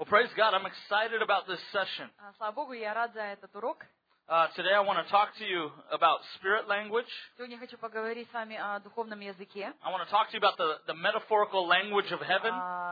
Well, praise God. I'm excited about this session. Слава Богу, я рад за этот урок. Today I want to talk to you about spirit language. Сегодня я хочу поговорить с вами о духовном языке. I want to talk to you about the metaphorical language of heaven.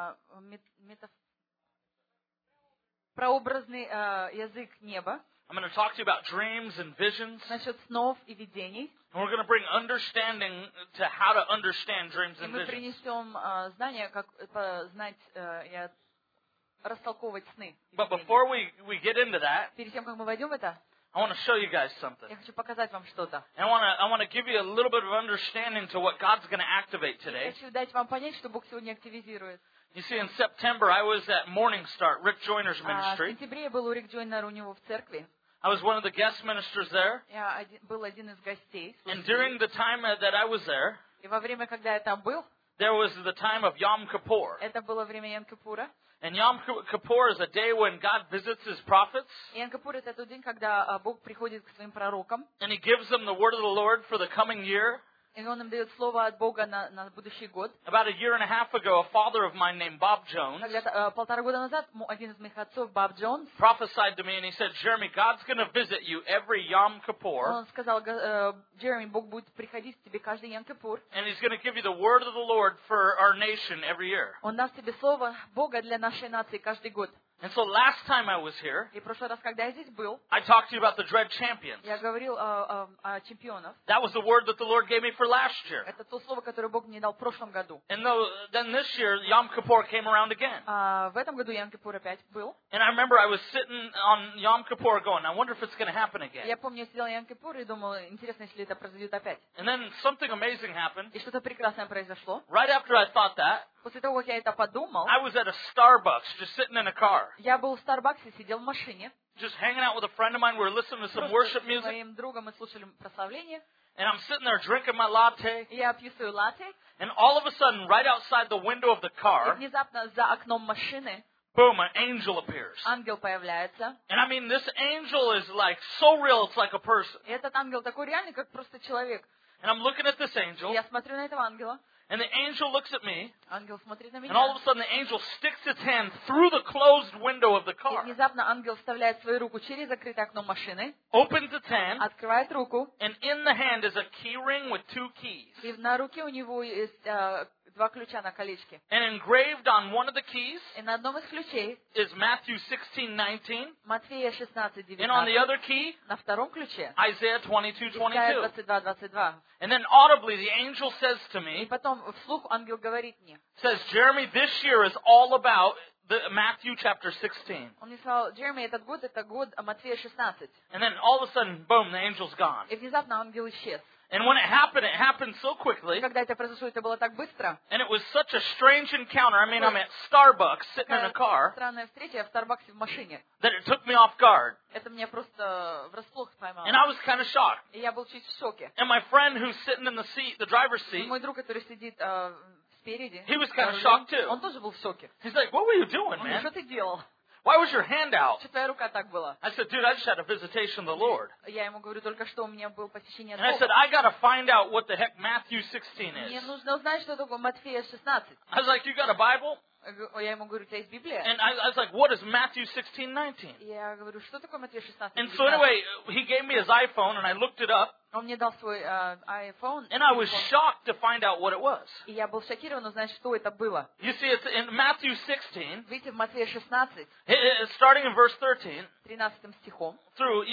Прообразный язык неба. I'm going to talk to you about dreams and visions. Насчет снов и видений. And we're going to bring understanding to how to understand dreams И and мы visions. принесем знания, как знать и растолковывать сны. But before we get into that, Перед тем, как мы войдем в это, I want to show you guys something. я хочу показать вам что-то. And I want to give you a little bit of understanding to what God's going to activate today. Я хочу дать вам понять, что Бог сегодня активизирует. You see, in September, I was at Morning Start, Rick Joyner's В ministry. сентябре я был у Рик Джойнера у него в церкви. I was one of the guest ministers there. Я был один из гостей. And during the time that I was there, И во время, когда я там был, there was the time of Yom Kippur. это было время Йом-Кипура. And Yom Kippur is a day when God visits His prophets. Йом-Кипур — это тот день, когда Бог приходит к своим пророкам, And He gives them the word of the Lord for the coming year. и Он им дает слово от Бога на будущий год. About a year and a half ago, a father of mine named Bob Jones Когда-то 1,5 года назад один из моих отцов, Боб Джонс, prophesied to me and he said, Jeremy, God's going to visit you every Yom Kippur. он сказал: Джереми, Бог будет приходить к тебе каждый Йом-Кипур. And He's going to give you the word of the Lord for our nation every year. Он даст тебе слово Бога для нашей нации каждый год. And so last time I was here, И в прошлый раз, когда я здесь был, I talked to you about the Dread Champions. я говорил о чемпионах. That was the word that the Lord gave me for last year. Это то слово, которое Бог мне дал в прошлом году. And then this year, Yom Kippur came around again. В этом году Йом-Кипур опять был. And I remember I was sitting on Yom Kippur going, I wonder if it's going to happen again. Я помню, я сидела на Йом-Кипур и думала, интересно, если это произойдет опять. And then something amazing happened. И что-то прекрасное произошло. Right after I thought that, После того, как я это подумал, I was at a Starbucks just sitting in a car, я был в Старбаксе, сидел в машине. just hanging out with a friend of mine. We were listening to some Просто worship с music. моим другом мы слушали прославление. And I'm sitting there drinking my latte. Я пью свою латте. And all of a sudden, right outside the window of the И car, внезапно за окном машины boom, an angel appears. ангел появляется. And I mean, this angel is like so real, it's like a person. И этот ангел такой реальный, как просто человек. And I'm looking at this И angel, я смотрю на этого ангела. and the angel looks at me, Ангел смотрит на and all of меня. a sudden the angel sticks its hand through the closed window of the И car, внезапно ангел вставляет свою руку через закрытое окно машины, opens its hand, открывает руку. and in the hand is a key ring with 2 keys. И на руке у него есть 2 ключа на колечке. And engraved on one of the keys И на одном из ключей is Matthew 16:19, Матфея 16, and on the 19. other key, На втором ключе Isaiah Исайя 22:22. 22:22. And then audibly the angel says to И me, потом вслух ангел говорит мне. says, Jeremy, this year is all about the Matthew chapter 16. Он мне сказал: Джереми, этот год — это год Матфея 16. And then all of a sudden, boom, the angel's gone. И внезапно ангел исчез. And when it happened so И quickly, когда это произошло, это было так быстро. and it was such a strange encounter. I mean, I'm at Starbucks sitting in a car, Странная встреча, я в Старбаксе в машине. that it took me off guard. Это меня просто врасплох поймало. And I was kind of shocked. И я был чуть в шоке. And my friend who's sitting in the seat, the driver's И seat, мой друг, который сидит спереди, he was kind of за shocked рулем, too. он тоже был в шоке. He's like, what were you doing, Он говорит: что man? ты делал? Why was your hand out? Что твоя рука так была? I said, dude, I just had a visitation of the Lord. Я ему говорю: только что у меня было посещение And I said, Бога. I got to find out what the heck Matthew 16 Мне is. нужно узнать, что такое Матфея 16. I was like, you got a Bible? Я ему говорю: у тебя есть Библия? And I was like, what is Matthew 16:19? Я говорю: что такое Матфея 16? And so anyway, he gave me his iPhone and I looked it up Он мне дал свой iPhone, and I was shocked to find out what it was. и я был шокирован узнать, что это было. You see, it's in Matthew 16, Видите, в Матфея 16, starting in verse 13 13 стихом through,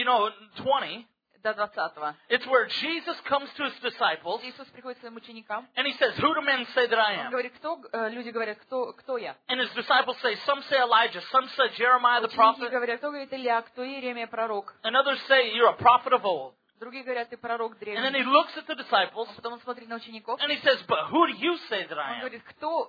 20, до 20. it's where Jesus comes to his disciples Иисус приходит к своим ученикам. and he says, who do men say that I Он am? говорит: люди говорят, кто я? And his disciples say, some say Elijah, some say Jeremiah the Ученики prophet, говорят: кто говорит Илья, кто Иеремия пророк. and others say you're a prophet of old. Другие говорят: ты пророк And then he древний. looks at the disciples Потом он смотрит на учеников. and he says, but who do you say that Он I am? говорит: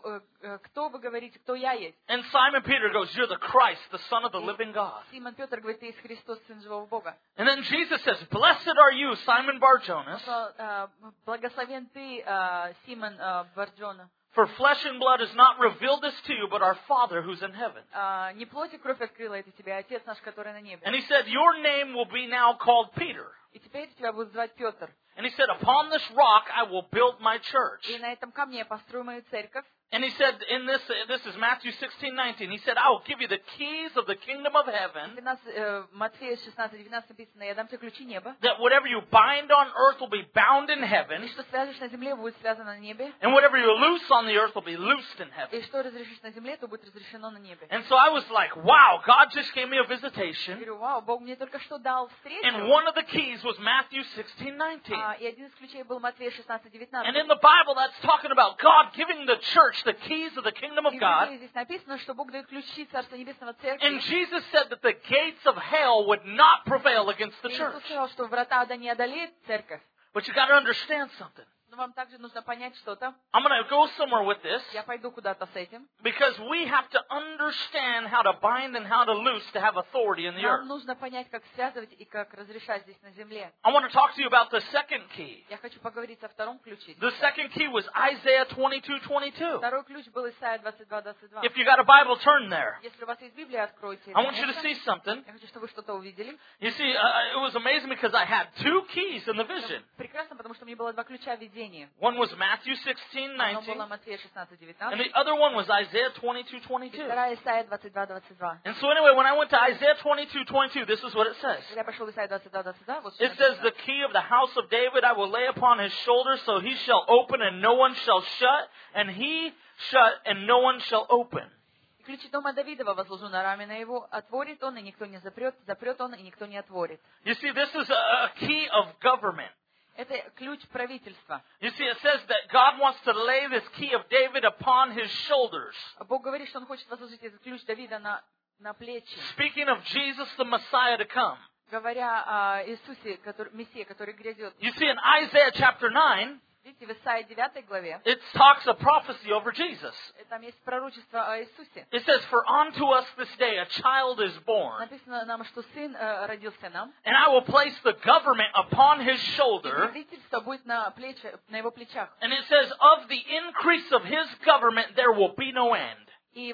кто вы говорите, кто я есть? And Simon Peter goes, you're the Christ, the Son of the living God. Симон Петр говорит: ты есть Христос, Сын живого Бога. And then Jesus says, blessed are you, Simon Bar-Jonas, Благословен ты, Симон Барджона. for flesh and blood has not revealed this to you, but our Father who's in heaven. Не плоть и кровь открыла это тебе, а Отец наш, который на небе. And he said, your name will be now called Peter. И теперь тебя будут звать Петр. And he said, upon this rock I will build my church. И на этом камне я построю мою церковь. And he said in this is Matthew 16:19. He said, I will give you the keys of the kingdom of heaven. Матфея 16:19 написано: «Я дам тебе ключи неба». That whatever you bind on earth will be bound in heaven. И что свяжешь на земле, будет связано на небе. And whatever you loose on the earth will be loosed in heaven. И что разрешишь на земле, то будет разрешено на небе. And so I was like, wow, God just gave me a visitation. Я говорю: вау, Бог мне только что дал встречу. And one of the keys was Matthew 16:19. И один из ключей был Матфея 16:19. And in the Bible, that's talking about God giving the church the keys of the kingdom of И в God. Библии здесь написано, что Бог дает ключи Царства Небесного Церкви. And Jesus said that the gates of hell would not prevail against the И Иисус church. сказал, что врата ада не одолеет церковь. But you got to understand something. Но вам также нужно понять что-то. I'm going to go somewhere with this. Я пойду куда-то с этим. Because we have to understand how to bind and how to loose to have authority in the Нам earth. нужно понять, как связывать и как разрешать здесь на земле. I want to talk to you about the second key. Я хочу поговорить о втором ключе. The second key was Isaiah 22:22. Второй ключ был Исайя 22:22. If you got a Bible, turn there. Если у вас есть Библия, откройте. I want you to see something. Я хочу, чтобы вы что-то увидели. You see, it was amazing because I had two keys in the vision. Прекрасно, потому что у меня было два ключа видения. One was Matthew Одно было 16:19, Матфея and 16:19. the other one was Isaiah 22:22. Вторая Исайя 22:22. And so anyway, when I went to Isaiah 22:22, this is what it says. Когда я пошел в Исайя 22:22, вот что It says, the написано. key of the house of David I will lay upon his shoulders, so he shall open and no one shall shut, and he shut and no one shall open. Ключи дома Давидова возложу на рамена его. Отворит он, и никто не запрет. Запрет он, и никто не отворит. You see, this is a key of government. Это ключ правительства. You see, it says that God wants to lay this key of David upon his shoulders. Бог говорит, что Он хочет возложить этот ключ Давида на плечи. Speaking of Jesus, the Messiah to come. Говоря о Иисусе, Мессии, который грядет. You see, in Isaiah chapter 9, Видите, в Исаии 9 главе, it talks a prophecy over Jesus. там есть пророчество о Иисусе. It says, for unto us this day a child is born, Написано нам, что сын родился нам. and I will place the government upon his И shoulder. правительство будет на его плечах. And it says, of the increase of his government there will be no end. И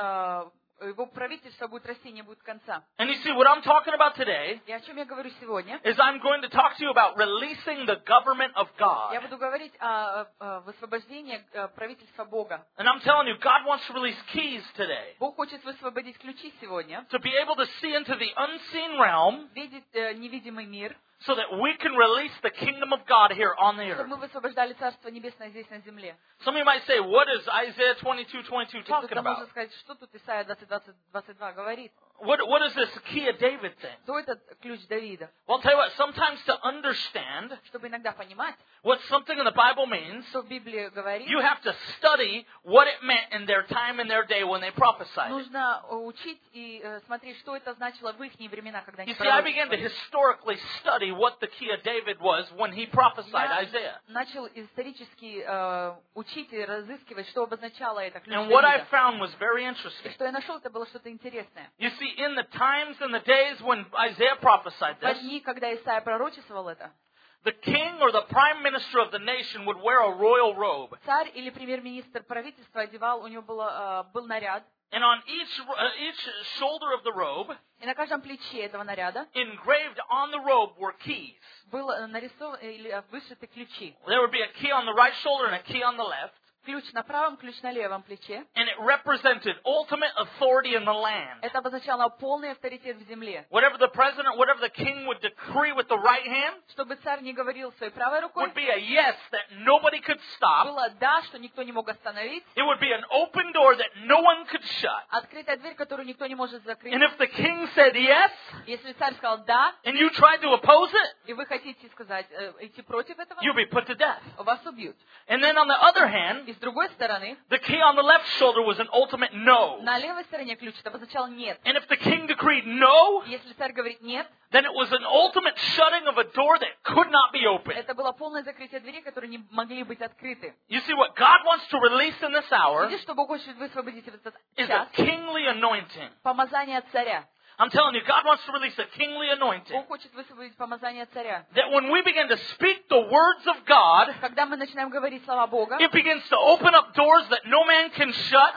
его правительство будет расти, не будет конца. And you see, what I'm talking about today И о чем я говорю сегодня? is I'm going to talk to you about releasing the government of God. Я буду говорить о высвобождении правительства Бога. And I'm telling you, God wants to release keys today. Бог хочет высвободить ключи сегодня, To be able to see into the unseen realm видеть невидимый мир, so that we can release the kingdom of God here on the чтобы earth. мы высвобождали Царство Небесное здесь на земле. Some of you might say, what is Isaiah 22:22 И talking кто-то может about? сказать, что тут Исайя 20:22 говорит. What is this key of David thing? Что это ключ Давида? Well, I'll tell you what, sometimes to understand Чтобы иногда понимать, what something in the Bible means, что в Библии говорит, you have to study what it meant in their time and their day when they prophesied. нужно учить и смотреть, что это значило в их времена, когда они You see, I began to пророчествовали. historically study what the key of David was when he prophesied Isaiah. Я начал исторически учить и разыскивать, что обозначало это ключ And what I Давида. found was very И interesting. что я нашел, это было что-то интересное. You see, in the times and the days when Isaiah prophesied В this, дни, когда Исайя пророчествовал это, the king or the prime minister of the nation would wear a royal robe. царь или премьер-министр правительства одевал, у него был наряд, And on each shoulder of the robe, и на каждом плече этого наряда engraved on the robe were keys. было нарисованы или вышиты ключи. There would be a key on the right shoulder and a key on the left. Ключ на правом, ключ на левом плече. And it represented ultimate authority in the land. Это обозначало полный авторитет в земле. Whatever the president, whatever the king would decree with the right hand Чтобы царь не говорил своей правой рукой, would be a yes that nobody could stop. было да, что никто не мог остановить, It would be an open door that no one could shut. открытая дверь, которую никто не может закрыть. And if the king said yes, Если царь сказал да, and you tried to oppose it, и вы хотите сказать, идти против этого, you'd be put to death. вас убьют. And then on the other hand, И с другой стороны, the key on the left shoulder was an ultimate no. на левой стороне ключ это обозначало нет. And if the king decreed no, Если царь говорит нет, then it was an ultimate shutting of a door that could not be opened. это было полное закрытие дверей, которые не могли быть открыты. You see, what God wants to release in this hour Видишь, что Бог хочет высвободить в этот is a час? kingly anointing. Помазание царя. I'm telling you, God wants to release a kingly anointing. Бог хочет высвободить помазание царя. That when we begin to speak the words of God, Когда мы начинаем говорить слова Бога, it begins to open up doors that no man can shut.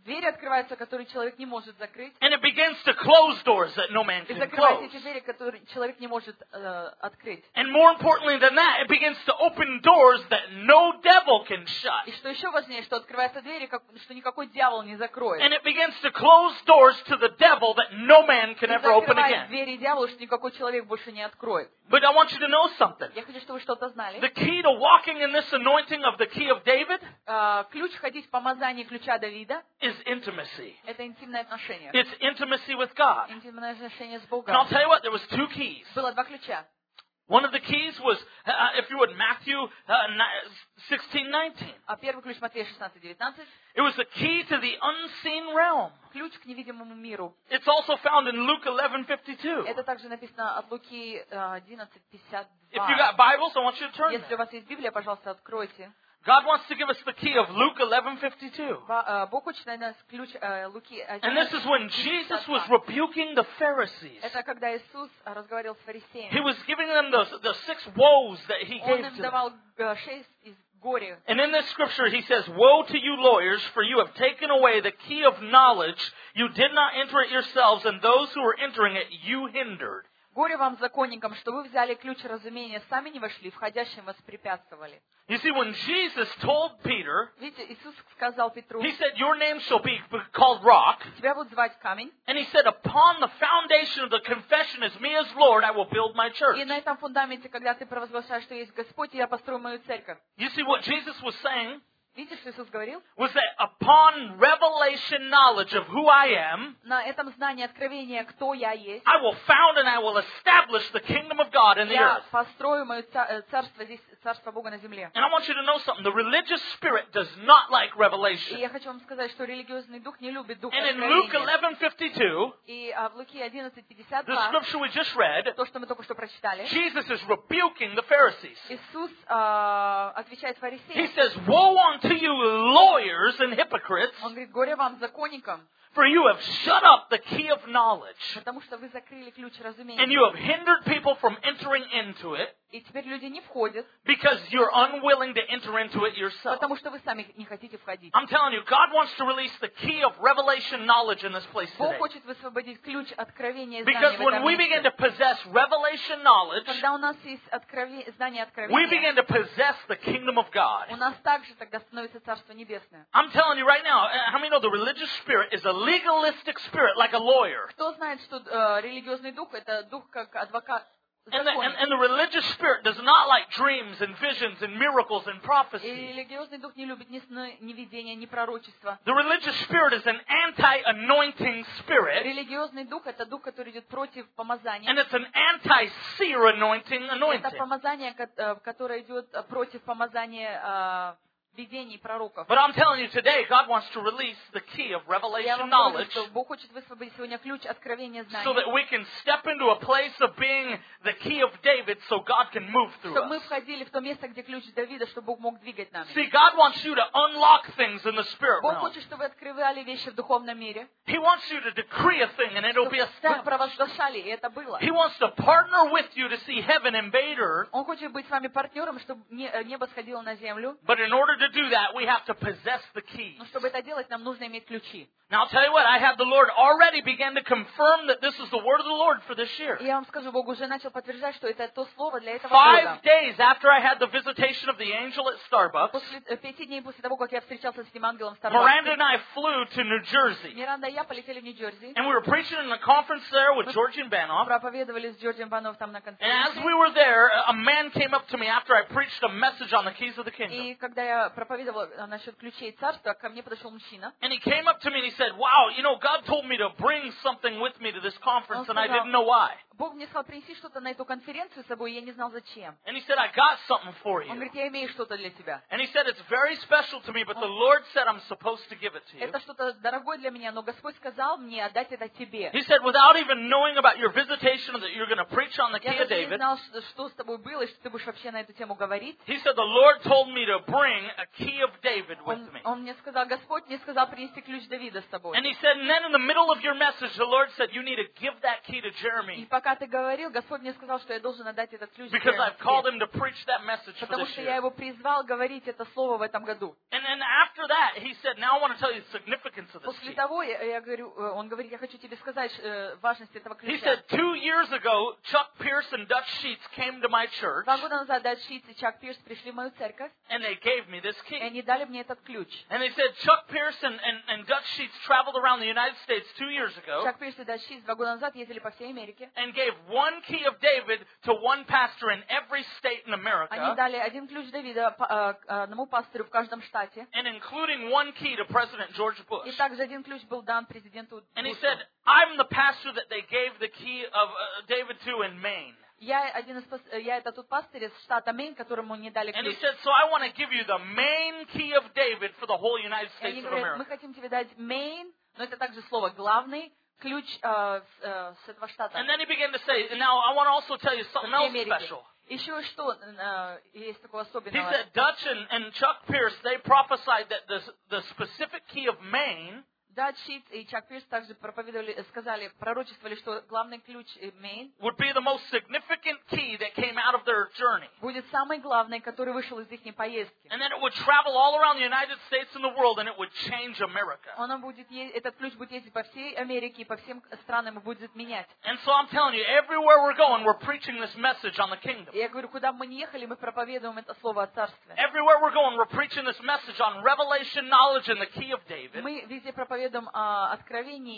двери открываются, которые человек не может закрыть. And it begins to close doors that no man И can закрываются close. эти двери, которые человек не может открыть. And more importantly than that, it begins to open doors that no devil can shut. И что еще важнее, что открываются двери, что никакой дьявол не закроет. And it begins to close doors to the devil that no man can И ever open закрывает again. двери дьяволу, что никакой человек больше не откроет. But I want you to know something. Я хочу, чтобы вы что-то знали. The key to walking in this anointing of the key of David Ключ ходить в помазании ключа Давида is intimacy. — это интимное отношение. It's intimacy with God. Интимное отношение с And I'll Богом. tell you what, there was two keys. Было два ключа. One of the keys was, if you would, Matthew 16:19. А первый ключ Матфея 16:19. It was the key to the unseen realm. Ключ к невидимому миру. It's also found in Luke 11:52. Это также написано от Луки If you 11:52. got Bibles, I want you to turn Если there. у вас есть Библия, пожалуйста, откройте. God wants to give us the key of Luke 11:52. Бог хочет дать нас ключ Луки And this is when Jesus was 11:52. rebuking the Pharisees. Это когда Иисус разговаривал с He фарисеями. was giving them the 6 woes that he Он gave им to them. давал 6 из горя. And in this scripture he says, "Woe to you lawyers, for you have taken away the key of knowledge. You did not enter it yourselves, and those who were entering it you hindered." Горе вам, законникам, что вы взяли ключ разумения, сами не вошли, входящим воспрепятствовали. You see, when Jesus told Peter, Видите, Иисус сказал Петру: he said, "Your name shall be called Rock." тебя будут звать Камень, And he said, "Upon the foundation of the confession as me as Lord, I will build my church." и на этом фундаменте, когда ты провозглашаешь, что есть Господь, я построю мою церковь. You see, what Jesus was saying Видите, что Иисус говорил? was that upon revelation knowledge of who I am, На этом знании откровения, кто я есть, I will found and I will establish the kingdom of God in the я earth. построю мое царство, здесь царство Бога на земле. And I want you to know something. The religious spirit does not like И revelation. я хочу вам сказать, что религиозный дух не любит дух And in Luke откровения. 11:52, И в Луки the 11:52, scripture we just read, то, что мы только что прочитали, Jesus is rebuking the Pharisees. Иисус отвечает He фарисеям. says, "Woe unto you, lawyers and hypocrites, Он говорит: горе вам, законникам, for you have shut up the key of knowledge, потому что вы закрыли ключ and разумения. you have hindered people from entering into it, И теперь люди не входят, because you're unwilling to enter into it yourself." потому что вы сами не хотите входить. I'm telling you, God wants to release the key of revelation knowledge in this place Бог today. хочет высвободить ключ откровения и Because знания в when этом we begin месте. to possess revelation knowledge, Когда у нас есть знание we откровения, begin to possess the kingdom of God. у нас также тогда становится Царство Небесное. I'm telling you right now, how many know the religious spirit is a legalistic spirit, like a lawyer? Кто знает, что религиозный дух — это дух как адвокат, And the, законник. and the religious spirit does not like dreams and visions and miracles and И prophecy. религиозный дух не любит ни сны, ни видения, ни пророчества. The religious spirit is an anti-anointing spirit, Религиозный дух — это дух, который идет против помазания. and it's an anti-seer anointing. Это помазание, которое идет против помазания видений пророков. But I'm telling you today, God wants to release the key of Я revelation вам говорю, knowledge что Бог хочет высвободить сегодня ключ откровения so знаний, that we can step into a place of being the key of David so God can move through чтобы мы us. входили в то место, где ключ Давида, чтобы Бог мог двигать нами. See, God wants you to unlock things in the spirit Бог realm. хочет, чтобы вы открывали вещи в духовном мире, He wants you to decree a thing and it'll be чтобы вы established. провозглашали, и это было. He wants to partner with you to see heaven invade earth. Он хочет быть с вами партнером, чтобы небо сходило на землю. But in order to do that, we have to possess the keys. Но чтобы это делать, нам нужно иметь ключи. Now, I'll tell you what, I have the Lord already began to confirm that this is the word of the Lord for this year. И я вам скажу, Бог уже начал подтверждать, что это то слово для этого 5 года. days after I had the visitation of the angel at Starbucks, После 5 дней после того, как я встречался с этим ангелом в Miranda Старбаксе, and I flew to New Jersey. Миранда и я полетели в Нью-Джерси, And we were preaching in a conference there with Georgian Banoff. проповедовали с Джорджем Банов там на And as конференции. we were there, a man came up to me after I preached a message on the keys of the kingdom. И когда я проповедовала насчет ключей царства, ко мне подошел мужчина. And he came up to me and he said, "Wow, you know, God told me to bring something with me to this conference and I didn't know why." Бог мне сказал принести что-то на эту конференцию с собой, и я не знал зачем. And he said, "I got something for Он you." говорит: я имею что-то для тебя. And he said, "It's very special to me, but the Lord said I'm supposed to give it to you." Это что-то дорогое для меня, но Господь сказал мне отдать это тебе. He said, "Without even knowing about your visitation, that you're going to preach on the key Я of даже не David," знал, что с тобой было, и что ты будешь вообще на эту тему говорить. he said, "The Lord told me to bring a key of David with me." Он мне сказал, Господь мне сказал принести ключ Давида с собой. And he said, and then in the middle of your message, the Lord said, "You need to give that key to Jeremy." И пока пока ты говорил, Господь мне сказал, что я должен отдать этот ключ because I've called Джереми, him to preach that message for потому this что я year. его призвал говорить это слово в этом году. And then after that, he said, now I want to tell you the significance of this После key. того, я говорю, он говорит, я хочу тебе сказать важность этого He ключа. said 2 years ago, Chuck Pierce and Dutch Sheets came to my church, 2 года назад Датч Шитц и Чак Пирс пришли в мою церковь, and they gave me this и key. они дали мне этот ключ. And they said Chuck Pierce and Dutch Sheets traveled around the United States 2 years ago Чак Пирс и Датч Шитц 2 года назад ездили по всей Америке. and gave one key of David to one pastor in every state in Они America, дали один ключ Давида одному пастору в каждом штате. and including one key to President George Bush. И также один ключ был дан президенту And he Бушу. said, I'm the pastor that they gave the key of David to in Maine. Я это тот пастырь из штата Мэйн, которому не дали And he ключ. said, so I want to give you the main key of David for the whole United И они States of говорят, мы America. хотим тебе дать Мэйн, но это также слово главный ключ с этого штата. And then he began to say, now I want to also tell you something else Америки. special. Еще что есть такого He особенного? said Dutch and Chuck Pierce, they prophesied that the specific key of Maine Датч Шитц и Чак Пирс также пророчествовали, что главный ключ Мэйн would be the most significant key that came out of their journey. будет самый главный, который вышел из их поездки. And then it would travel all around the United States and the world, and it would change America. Этот ключ будет ездить по всей Америке и по всем странам и будет менять. And so I'm telling you, everywhere we're going, we're preaching this message on the kingdom. И я говорю, куда бы мы ни ехали, мы проповедуем это слово о царстве. Everywhere we're going, we're preaching this message on revelation knowledge and the key of David. Мы везде проповедуем о откровении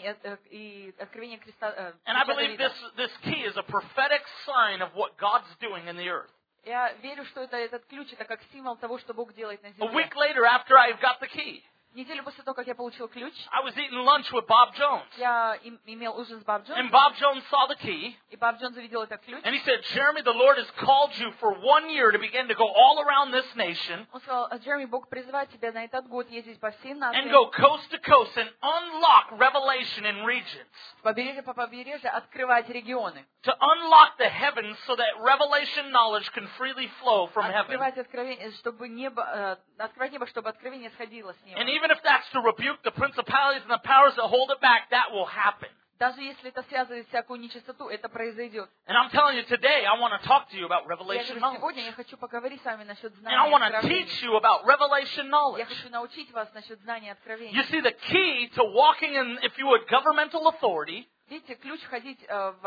и откровении Христа. And I believe this key is a prophetic sign of what God's doing in the earth. Я верю, что этот ключ это как символ того, что Бог делает на A земле. week later, after I got the key, Неделю после того, как я получил ключ, I was eating lunch with Bob Jones. я имел ужин с Боб And Джонсом, Bob Jones saw the key, и Боб Джонс увидел этот ключ. and he said, Jeremy, the Lord has called you for 1 year to begin to go all around this nation Он сказал, Джереми, Бог призывает тебя на этот год ездить по всем and нациям, go coast to coast and unlock revelation in regions. побережье по побережью, открывать регионы. To unlock the heavens so that revelation knowledge can freely flow from heaven. Открывать откровение, чтобы открывать небо, чтобы откровение сходило с неба. And even if that's to rebuke the principalities and the powers that hold it back, that will happen. Даже если это связывает всякую нечистоту, это произойдет. And I'm telling you today, I want to talk to you about Я revelation говорю, сегодня knowledge. я хочу поговорить с вами насчет And I знания want to откровения. teach you about revelation Я knowledge. хочу научить вас насчет знания откровения. You see, the key to walking in, if you would, governmental authority Видите, ключ ходить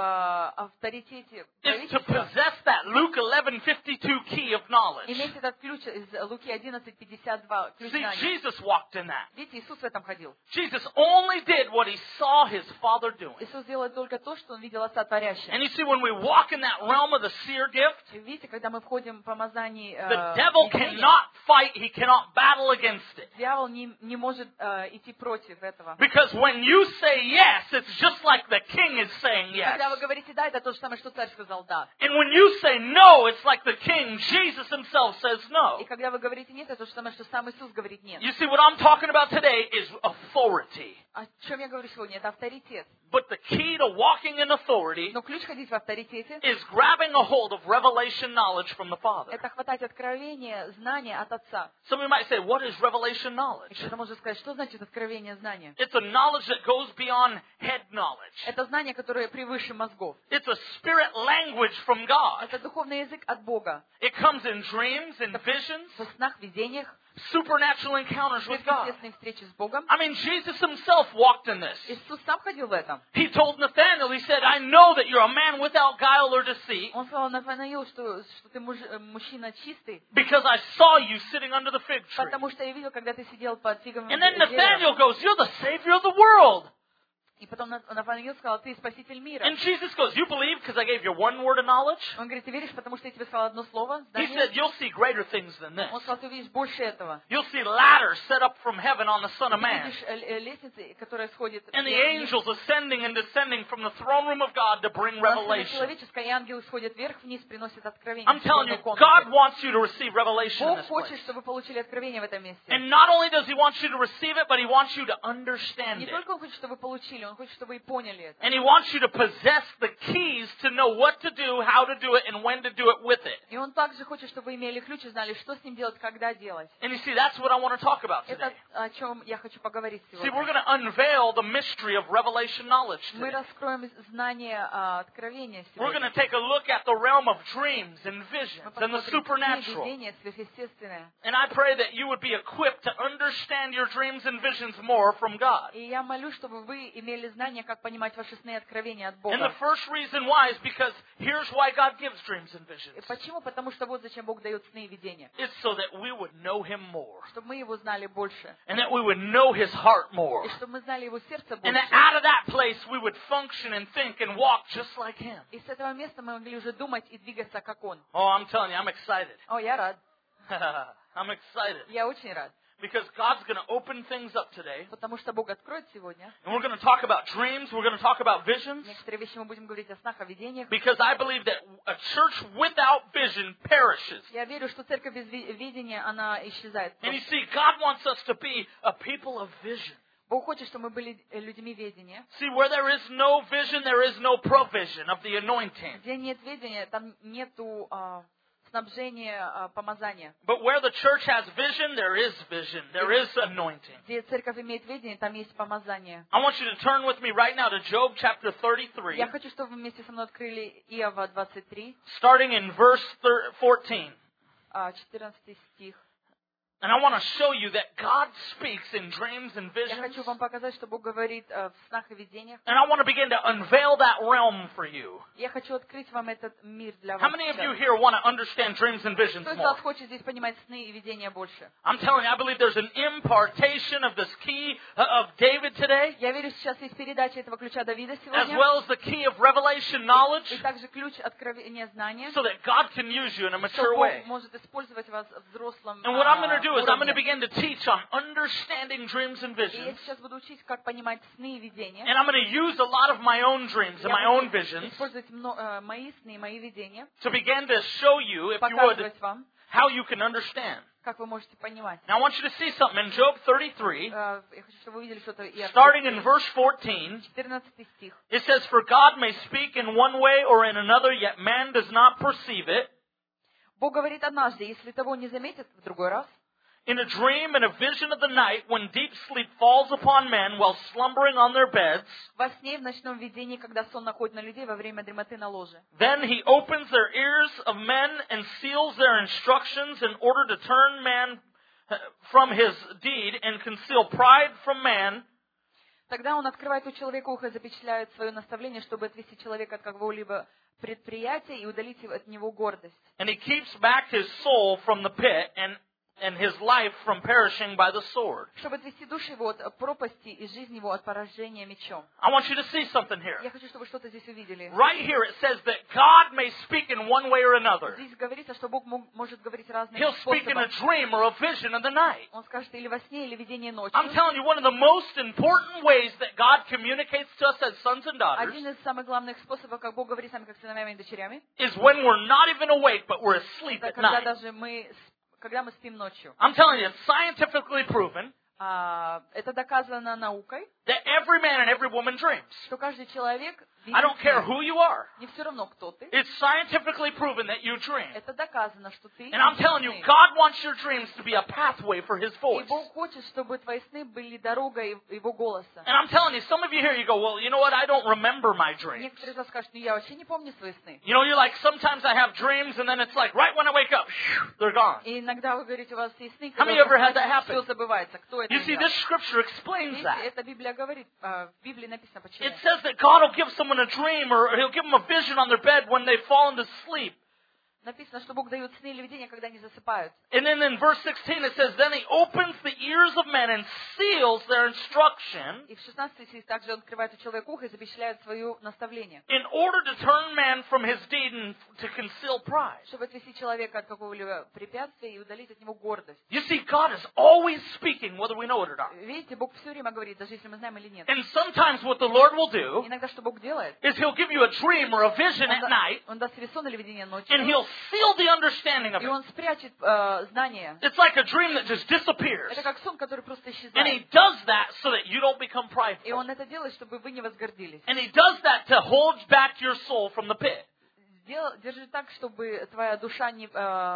в авторитете is to правительства. possess that Luke 11:52 key of knowledge. Иметь этот ключ из Луки 11:52, ключ See, знания. Jesus walked in that. Видите, Иисус в этом ходил. Jesus only did what he saw his Father doing. Иисус делает только то, что Он видел Отца Творящим. And you see, when we walk in that realm of the seer gift, И видите, когда мы входим в помазание the devil видения, cannot fight, he cannot battle against it. дьявол не может идти против этого. Because when you say yes, it's just like the king is saying yes. Когда вы говорите «да», это то же самое, что царь сказал «да». And when you say no, it's like the king, Jesus himself, says И no. когда вы говорите «нет», это то же самое, что сам Иисус говорит «нет». You see, what I'm talking about today is authority. О чем я говорю сегодня? Это авторитет. But the key to walking in authority Но ключ ходить в авторитете is grabbing a hold of revelation knowledge from the – Father. это хватать откровение, знания от Отца. Somebody might say, what is revelation И knowledge? кто-то может сказать, что значит откровение знания? It's a knowledge that goes beyond head knowledge. Это знание, которое превыше мозгов. It's a spirit language from God. Это духовный язык от Бога. It comes in dreams and visions, В снах, видениях, supernatural encounters with God. сверхъестественные встречи с Богом. I mean, Jesus himself walked in this. Иисус сам ходил в этом. He told Nathanael, he said, I know that you're a man without guile or deceit Он сказал Нафанаилу, что ты мужчина чистый, because I saw you sitting under the fig tree. потому что я видел, когда ты сидел под фиговым And then деревом. Nathanael goes, you're the Savior of the world. И потом Нафанаил сказал, ты спаситель мира. And Jesus goes, you believe because I gave you one word of knowledge? Он говорит, ты веришь, потому что я тебе сказал одно слово? He said, you'll see greater things than this. Он сказал, ты увидишь больше этого. You'll see ladders set up from heaven on the Son of Ты Man. видишь лестницы, которая сходит And the вверх-вниз. angels ascending and descending from the throne room of God to bring Царство revelation. человеческое, и ангелы сходят вверх-вниз, приносят откровение. I'm telling you, в комнате. God wants you to receive revelation in Бог this хочет, place. чтобы вы получили откровение в этом месте. And not only does He want you to receive it, but He wants you to understand Не it. только Он хочет, чтобы вы получили, Он хочет, чтобы вы поняли это. And He wants you to possess the keys to know what to do, how to do it, and when to do it with it. И Он также хочет, чтобы вы имели ключ и знали, что с ним делать, когда делать. And you see, that's what I want to talk about Это today. о чем я хочу поговорить See, we're сегодня. going to unveil the mystery of revelation knowledge Мы today. раскроем знание откровения We're going сегодня. to take a look at the realm of dreams and visions Мы and the посмотрим supernatural. видение сверхъестественное. And I pray that you would be equipped to understand your dreams and visions more from God. И я молюсь, чтобы вы имели знание, как понимать ваши сны и откровения от And the Бога. first reason why is because here's why God gives dreams and visions. И почему? Потому что вот зачем Бог дает сны и видения. It's so that we would know Him more. Чтобы мы Его знали больше. And that we would know His heart more. И чтобы мы знали Его сердце And that больше. out of that place we would function and think and walk just like Him. И с этого места мы могли уже думать и двигаться, как Он. Oh, I'm telling you, I'm excited. О, я рад. I'm excited. Я очень рад. Because God's going to open things up today. Потому что Бог откроет сегодня. And we're going to talk about dreams. We're going to talk about visions. Некоторые вещи мы будем говорить о снах, о видениях. Because I believe that a church without vision perishes. Я верю, что церковь без видения, она исчезает. And you see, God wants us to be a people of vision. Бог хочет, чтобы мы были людьми видения. See, where there is no vision, there is no provision of the anointing. Где нет видения, там нету снабжения помазания. But where the church has vision, there is vision. There is anointing. Где церковь имеет видение, там есть помазание. I want you to turn with me right now to Job chapter 33, Я хочу, чтобы вы вместе со мной открыли Иова 23, starting in verse 14. 14 стих. And I want to show you that God speaks in dreams and Я visions. хочу вам показать, что Бог говорит в снах и видениях. And I want to begin to unveil that realm for you. Я хочу открыть вам этот мир для How вас. many of you сейчас. here want to understand dreams and visions Кто из more? вас хочет здесь понимать сны и видения больше? I'm telling you, I believe there's an impartation of this key of David today, Я верю, сейчас есть передача этого ключа Давида as сегодня. well as the key of revelation knowledge, И также ключ откровения знания. so that God can use you in a Что mature Бог way. может использовать вас в взрослом And what I'm going to do is I'm going to уровне. begin to teach on understanding dreams and И я visions. сейчас буду учить, как понимать сны и видения. And I'm going to use a lot of my own dreams and my Я own буду visions использовать мои сны и мои видения, to begin to show you, if you would, показывать вам, how you can understand. как вы можете понимать. Now I want you to see something in Job 33, Я хочу, чтобы вы увидели что-то. starting in verse 14. 14 стих. It says, "For God may speak in one way or in another, yet man does not perceive it. Бог говорит однажды, если того не заметят, в другой раз. In a dream and a vision of the night, when deep sleep falls upon men while slumbering on their beds, Во сне, в ночном видении, когда сон находит на людей во время дремоты на ложе. then he opens their ears of men and seals their instructions in order to turn man from his deed and conceal pride from man, Тогда он открывает у человека ухо и запечатляет свое наставление, чтобы отвести человека от какого-либо предприятия и удалить от него гордость. and he keeps back his soul from the pit and his life from perishing by the sword." Чтобы отвести душу его от пропасти и жизнь его от поражения мечом. I want you to see something here. Я хочу, чтобы что-то здесь увидели. Right here it says that God may speak in one way or another. Здесь говорится, что Бог может говорить разными He'll speak in a способами. dream or a vision of the night. Он скажет или во сне, или видение ночью. I'm telling you, one of the most important ways that God communicates to us as sons and daughters Один из самых главных способов, как Бог говорит с нами, как сыновьями и дочерями, is when we're not even awake, but we're asleep это at когда night. даже когда мы спим ночью. I'm telling you, it's scientifically proven Это доказано наукой, that every man and every woman dreams. что каждый человек I don't care who you are. не все равно, кто ты. It's scientifically proven that you dream. Это доказано, что ты And I'm telling you, сны. God wants your dreams to be a pathway for His И voice. Бог хочет, чтобы твои сны были дорогой Его голоса. And I'm telling you, some of you here, you go, well, you know what? I don't remember my dreams. Некоторые из вас скажут, я вообще не помню свои сны. You know, you're like, sometimes I have dreams, and then it's like, right when I wake up, they're gone. И иногда вы говорите, у вас есть сны, How many ever had that happen? все забывается. Кто это You see, делал? this scripture explains Видите, that. это Библия говорит, в Библии написано почему. It says that God will give someone a dream, or He'll give them a vision on their bed when they fall into sleep. Написано, что Бог дает сны или видения, когда они засыпают. And then in verse 16 it says, then He opens the ears of men and seals their instruction И в 16 стихе также он открывает у человека ухо и запечатляет свое наставление, in order to turn man from his deed and to conceal pride. чтобы отвести человека от какого-либо препятствия и удалить от него гордость. You see, God is always speaking, whether we know it or not. Видите, Бог все время говорит, даже если мы знаем или нет. And sometimes what the Lord will do Иногда что Бог делает? is He'll give you a dream or a vision at night, Он даст тебе сон или видение ночью, and He'll seal the understanding of И it. Он спрячет знание. It's like a dream that just disappears. Это как сон, который просто And исчезает. He does that so that you don't become И prideful. Он это делает, чтобы вы не возгордились. And He does that to hold back your soul from the pit. Держи так, чтобы твоя душа не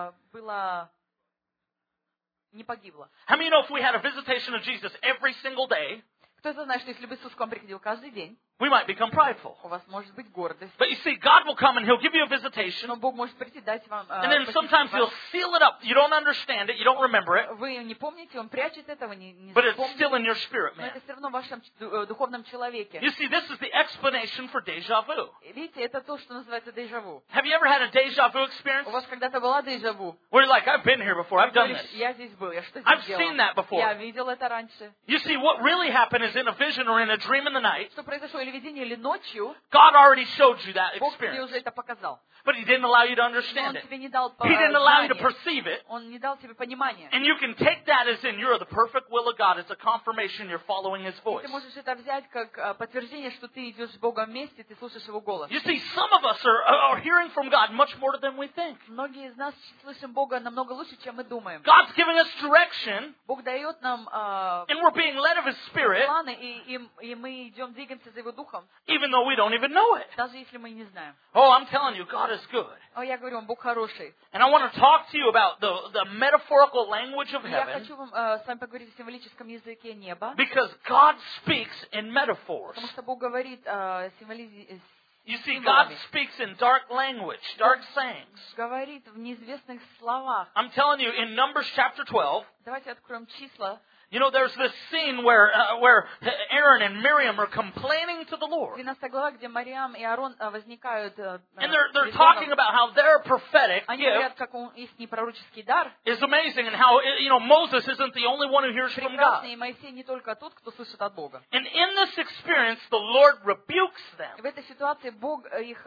погибла. How many know if we had a visitation of Jesus every single day, Кто-то знает, что если бы Иисус к вам приходил каждый день, we might become prideful. у вас может быть гордость. But you see, God will come and He'll give you a visitation, Но Бог может прийти, дать вам... and then sometimes He'll seal it up. You don't understand it, you don't remember it, Вы не помните, Он прячет это, вы не but it's помните. still in your spirit, Но man. это все равно в вашем духовном человеке. You see, this is the explanation for deja vu. Видите, это то, что называется дежаву. Have you ever had a deja vu У experience? вас когда-то была дежаву? Where you're like, I've been here before, I've done Говоришь, this. я здесь был, я что I've здесь seen делал? that before. Я видел это раньше. You see, what really happened is in a vision or in a dream in the night, Что произошло или видение, или ночью, God already showed you that Бог тебе experience. уже это показал. But He didn't allow you to Но understand Он it. тебе не дал He didn't allow you to знания. perceive it. Он не дал тебе понимания. And you can take that as in you're the perfect will of God. It's a confirmation you're following His И voice. ты можешь это взять как подтверждение, что ты идешь с Богом вместе, ты слушаешь Его голос. You see, some of us are hearing from God much more than we think. Многие из нас слышим Бога намного лучше, чем мы думаем. God's giving us direction, Бог дает нам and we're being led of His Spirit, планы, и мы идем, двигаемся за Его Духом, even though we don't even know it. даже если мы не знаем. Oh, I'm telling you, God is good. Я говорю вам, Бог хороший. And I want to talk to you about the metaphorical language of Я heaven, хочу вам с вами поговорить о символическом языке неба, because God speaks in metaphors. потому что Бог говорит You see, God speaks in dark language, dark sayings. говорит в неизвестных словах. I'm telling you, in Numbers chapter 12, Давайте откроем числа. you know, there's this scene where Aaron and Miriam are complaining to the Lord. 12 глава, где Мариам и Аарон возникают. And they're talking about how their prophetic Они gift говорят, как их пророческий дар is amazing and how, you know, Moses isn't the only one who hears from God. прекрасный, и Моисей не только тот, кто слышит от Бога. And in this experience, the Lord rebukes И them. в этой ситуации Бог их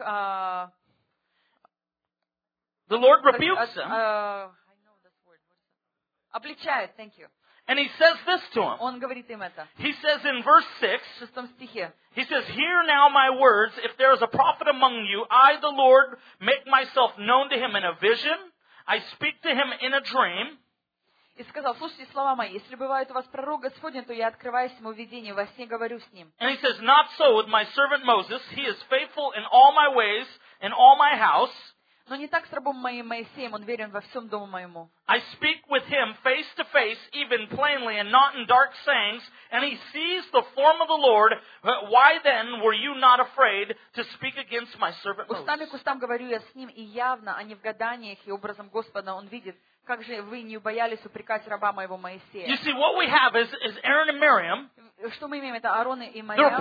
The Lord rebukes them. обличает, thank you. And He says this to them. Он говорит им это. He says in verse 6, В 6 стихе. He says, "Hear now my words. If there is a prophet among you, I, the Lord, make myself known to him in a vision. I speak to him in a dream." И сказал, слушайте слова мои, если бывает у вас пророк Господень, то я открываюсь ему в видении, во сне говорю с ним. And He says, "Not so with my servant Moses. He is faithful in all my ways, in all my house. Но не так с рабом моим Моисеем, он верен во всем дому моему. I speak with him face to face, even plainly, and not in dark sayings, and he sees the form of the Lord. Why then were you not afraid to speak against my servant Устами Moses?" к устам говорю я с ним, и явно, а не в гаданиях, и образом Господа он видит. Как же вы не боялись упрекать раба моего Моисея? You see, what we have is Aaron and Miriam. Что мы имеем? Это Аарон и They're Мариам.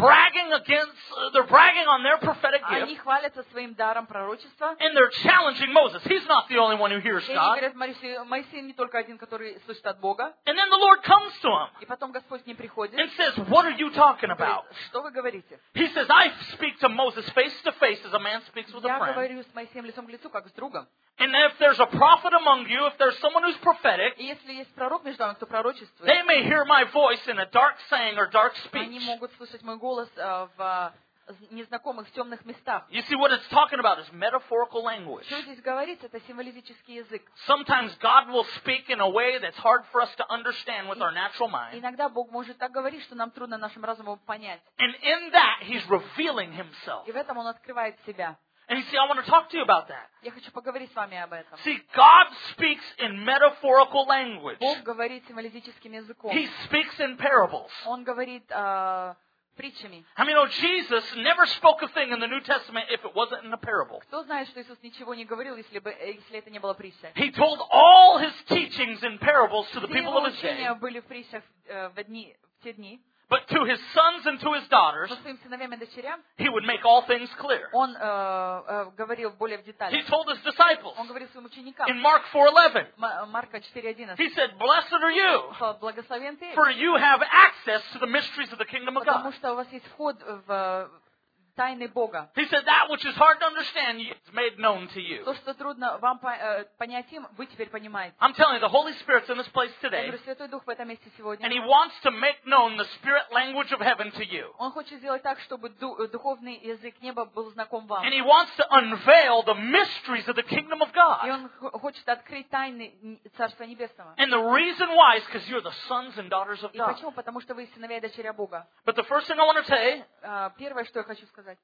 they're bragging on their prophetic gift, Они хвалятся своим даром пророчества. and they're challenging Moses. He's not the only one who hears И они God. говорят, Моисей не только один, который слышит от Бога. And then the Lord comes to him И потом Господь к ним приходит. and says, "What are you talking Говорит, about?" что вы говорите? He says, "I speak to Moses face to face as a man speaks with a Я friend. говорю с Моисеем лицом к лицу, как с другом. And if there's a prophet among you, if there's someone who's prophetic, И если есть пророк между вами, кто пророчествует, they may hear my voice in a dark saying or dark они speech." могут слышать мой голос в незнакомых, в темных местах. You see, what it's talking about is metaphorical language. Что здесь говорится, это символический язык. Sometimes God will speak in a way that's hard for us to understand with our natural mind. Иногда Бог может так говорить, что нам трудно нашим разумом понять. And in that, He's revealing Himself. И в этом Он открывает себя. And you see, I want to talk to you about that. Я хочу поговорить с вами об этом. See, God speaks in metaphorical language. Бог говорит символическим языком. He speaks in parables. Он говорит притчами. I mean, Jesus never spoke a thing in the New Testament if it wasn't in a parable. Кто знает, что Иисус ничего не говорил, если это не было притчей? He told all His teachings in parables to the Все people его of His day. учения были в притчах в те дни. But to His sons and to His daughters, Но своим сыновьям и дочерям He would make all things clear. Он говорил более в He деталях. told His disciples Он говорил своим ученикам. in Mark 4:11, Марка 4:11. He said, "Blessed are you, Благословен ты, for you have access to the mysteries of the kingdom of потому God." что у вас есть вход в тайны Бога. He said, that which is hard to understand is made known to you. То, что трудно вам понять им, вы теперь понимаете. I'm telling you, the Holy Spirit's in this place Я today, говорю, Святой Дух в этом месте сегодня. and He wants to make known the spirit language of heaven to you. Он хочет сделать так, чтобы духовный язык неба был знаком вам. And He wants to unveil the mysteries of the kingdom of И God. Он хочет открыть тайны Царства Небесного. And the reason why is because you're the sons and daughters of И God. почему? Потому что вы сыновья и дочеря Бога. But the first thing I want to say, Первое, что я хочу сказать,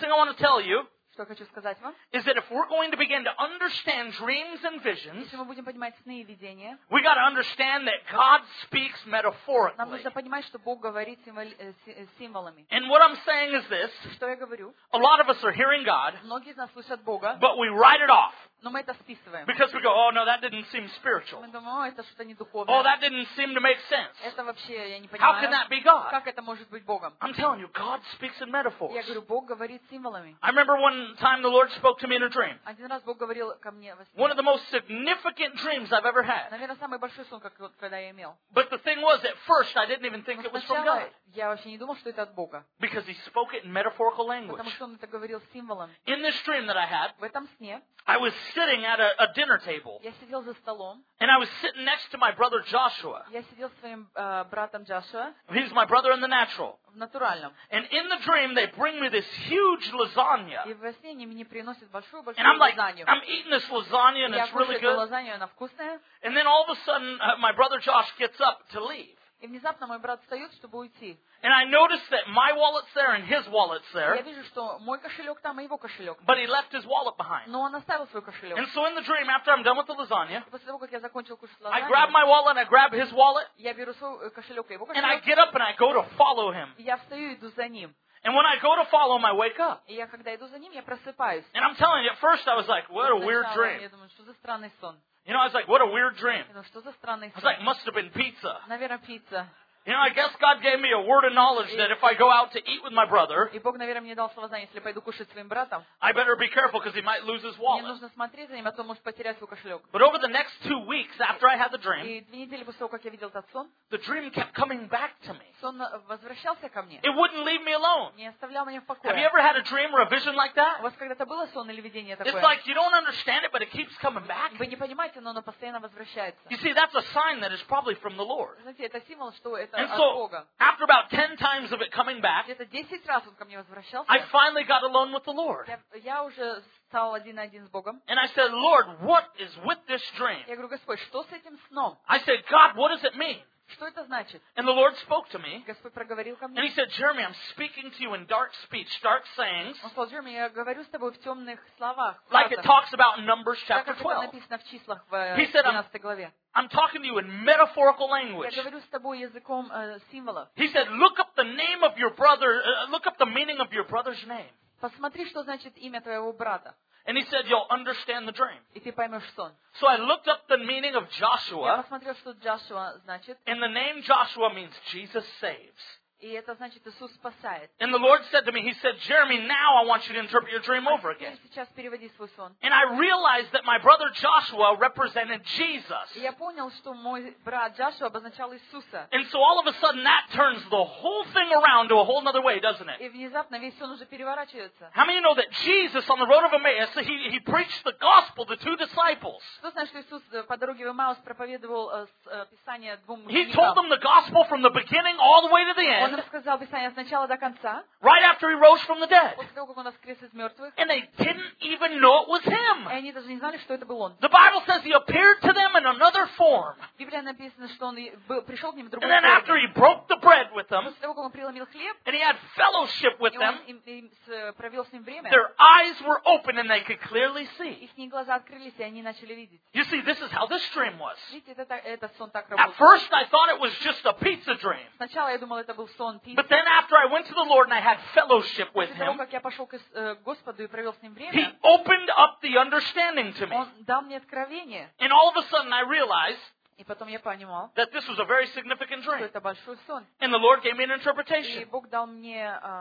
you вам, is that if we're going to begin to understand dreams and visions, если мы будем понимать сны и видения, we got to understand that God speaks нам metaphorically. нужно понимать, что Бог говорит символами. And what I'm saying is this, Что я говорю? a lot of us are hearing God, Многие из нас слышат Бога, but we write it off но мы это списываем. because we go, oh no, that didn't seem spiritual. Мы думаем, это что-то не Oh, духовное. that didn't seem to make sense. Это вообще я не How can понимаю. that be God? Как это может быть Богом? I'm telling you, God speaks in metaphors. Я говорю, Бог говорит символами. I remember one time the Lord spoke to me in a dream. Один раз Бог говорил ко мне во One of сне. the most significant dreams I've ever had. Наверное, самый большой сон, когда я имел. But the thing was, at first, I didn't even think Но it was from God. сначала я вообще не думал, что это от Бога. Because He spoke it in metaphorical language. Потому что Он это говорил символом. In this dream that I had, В этом сне I was sitting at a dinner table. я сидел за столом. And I was sitting next to my brother Joshua. Я сидел с своим братом Джошуа He's my brother in the natural. в натуральном. And in the dream, they bring me this huge lasagna. И во сне они мне приносят And большую-большую I'm like, лазанью. I'm eating this lasagna and Я it's really кушаю эту good. лазанью, она вкусная. And then all of a sudden, my brother Josh gets up to leave. И внезапно мой брат встает, чтобы уйти. And I noticed that my wallet's there and his wallet's Я there. вижу, что мой кошелек там, и его кошелек. But he left his wallet behind. Но он оставил свой кошелек. And so in the dream, after I'm done with the lasagna, И после того, как я закончил кушать I grab лазанью, my wallet and I grab his wallet. я беру свой кошелек и его And I кошелек, get up and I go to follow him. и я встаю и иду за ним. And when I go to follow him, I wake up. И я, когда иду за ним, я просыпаюсь. And I'm telling you, at first I was like, what a weird Сначала dream. я думаю, что за странный сон. You know, I was like, what a weird dream. Я думаю, что за странный I was сон. like, must have been pizza. Наверное, пицца. You know, I guess God gave me a word of knowledge that if I go out to eat with my brother, И Бог, наверное, мне дал слово знания, если пойду кушать с своим братом, I better be careful because he might lose his мне wallet. нужно смотреть за ним, а то может потерять свой кошелек. But over the next 2 weeks after I had the dream, И 2 недели после того, как я видел этот сон, the dream kept coming back to me. сон возвращался ко мне. It wouldn't leave me alone. Не оставлял меня в Have you покое. ever had a dream or a vision like У that? вас когда-то было сон или видение It's такое? like you don't understand it, but it keeps coming back. Вы не понимаете, но оно постоянно возвращается. You see, that's a sign that it's probably from the Lord. Знаете, это символ, что это And от so, Бога. after about 10 times of it coming back, Где-то 10 раз он ко мне возвращался. I finally got alone with the Lord. Я уже стал один на один с Богом. And I said, Lord, what is with this dream? Я говорю, Господь, что с этим сном? I said, God, what does it mean? Что это значит? And the Lord spoke to me. Господь проговорил ко And мне. He said, Jeremy, I'm speaking to you in dark speech, dark sayings, Он сказал, Джереми, я говорю с тобой в темных словах. like it фразах, talks about in Numbers так chapter как это 12. написано в числах в He said, 12 главе. I'm talking to you in metaphorical Я language. говорю с тобой языком символов. He said, look up the name of your brother, look up the meaning of your brother's name. Посмотри, что значит имя твоего брата, And he said, you'll understand the dream. и ты поймешь сон. So I looked up the meaning of Я Joshua, посмотрел, что Джошуа значит, and the name Joshua means Jesus saves. и это значит Иисус спасает. And the Lord said to me, He said, Jeremy, now I want you to interpret your dream over again. Теперь сейчас переводи свой сон. And I realized that my brother Joshua represented Jesus. И я понял, что мой брат Джошуа обозначал Иисуса. And so all of a sudden that turns the whole thing around to a whole other way, doesn't it? И внезапно весь сон уже переворачивается. How many of you know that Jesus on the road of Emmaus, he preached the gospel to 2 disciples? Кто знает, что Иисус по дороге в Эмаус проповедовал Писание двум He told them ученикам? the gospel from the beginning all the way to the Он end, им сказал Писание от начала до конца, right after he rose from the dead. после того, как он воскрес из мертвых, And they didn't even know it was и him. они даже не знали, что это был он. The Bible says he appeared to them in another form. В Библии написано, что он пришел к ним в And другой then after форме. he broke the bread with them, После того, как он преломил хлеб, and he had fellowship with и он them, провел с ним время, their eyes were open and they could clearly see. их глаза открылись, и они начали видеть. You see, this is how this dream was. Видите, этот сон так At работал. first I thought it was just a pizza dream. Сначала я думал, это был сон пиццы. But then after I went to the Lord and I had fellowship with После того, him, как я пошел к Господу и провел с ним he время, opened up the understanding to me. он дал мне откровение. And all of a sudden I realized И потом я понимал, that this was a very significant что dream. это большой сон. And the Lord gave me an И interpretation. Бог дал мне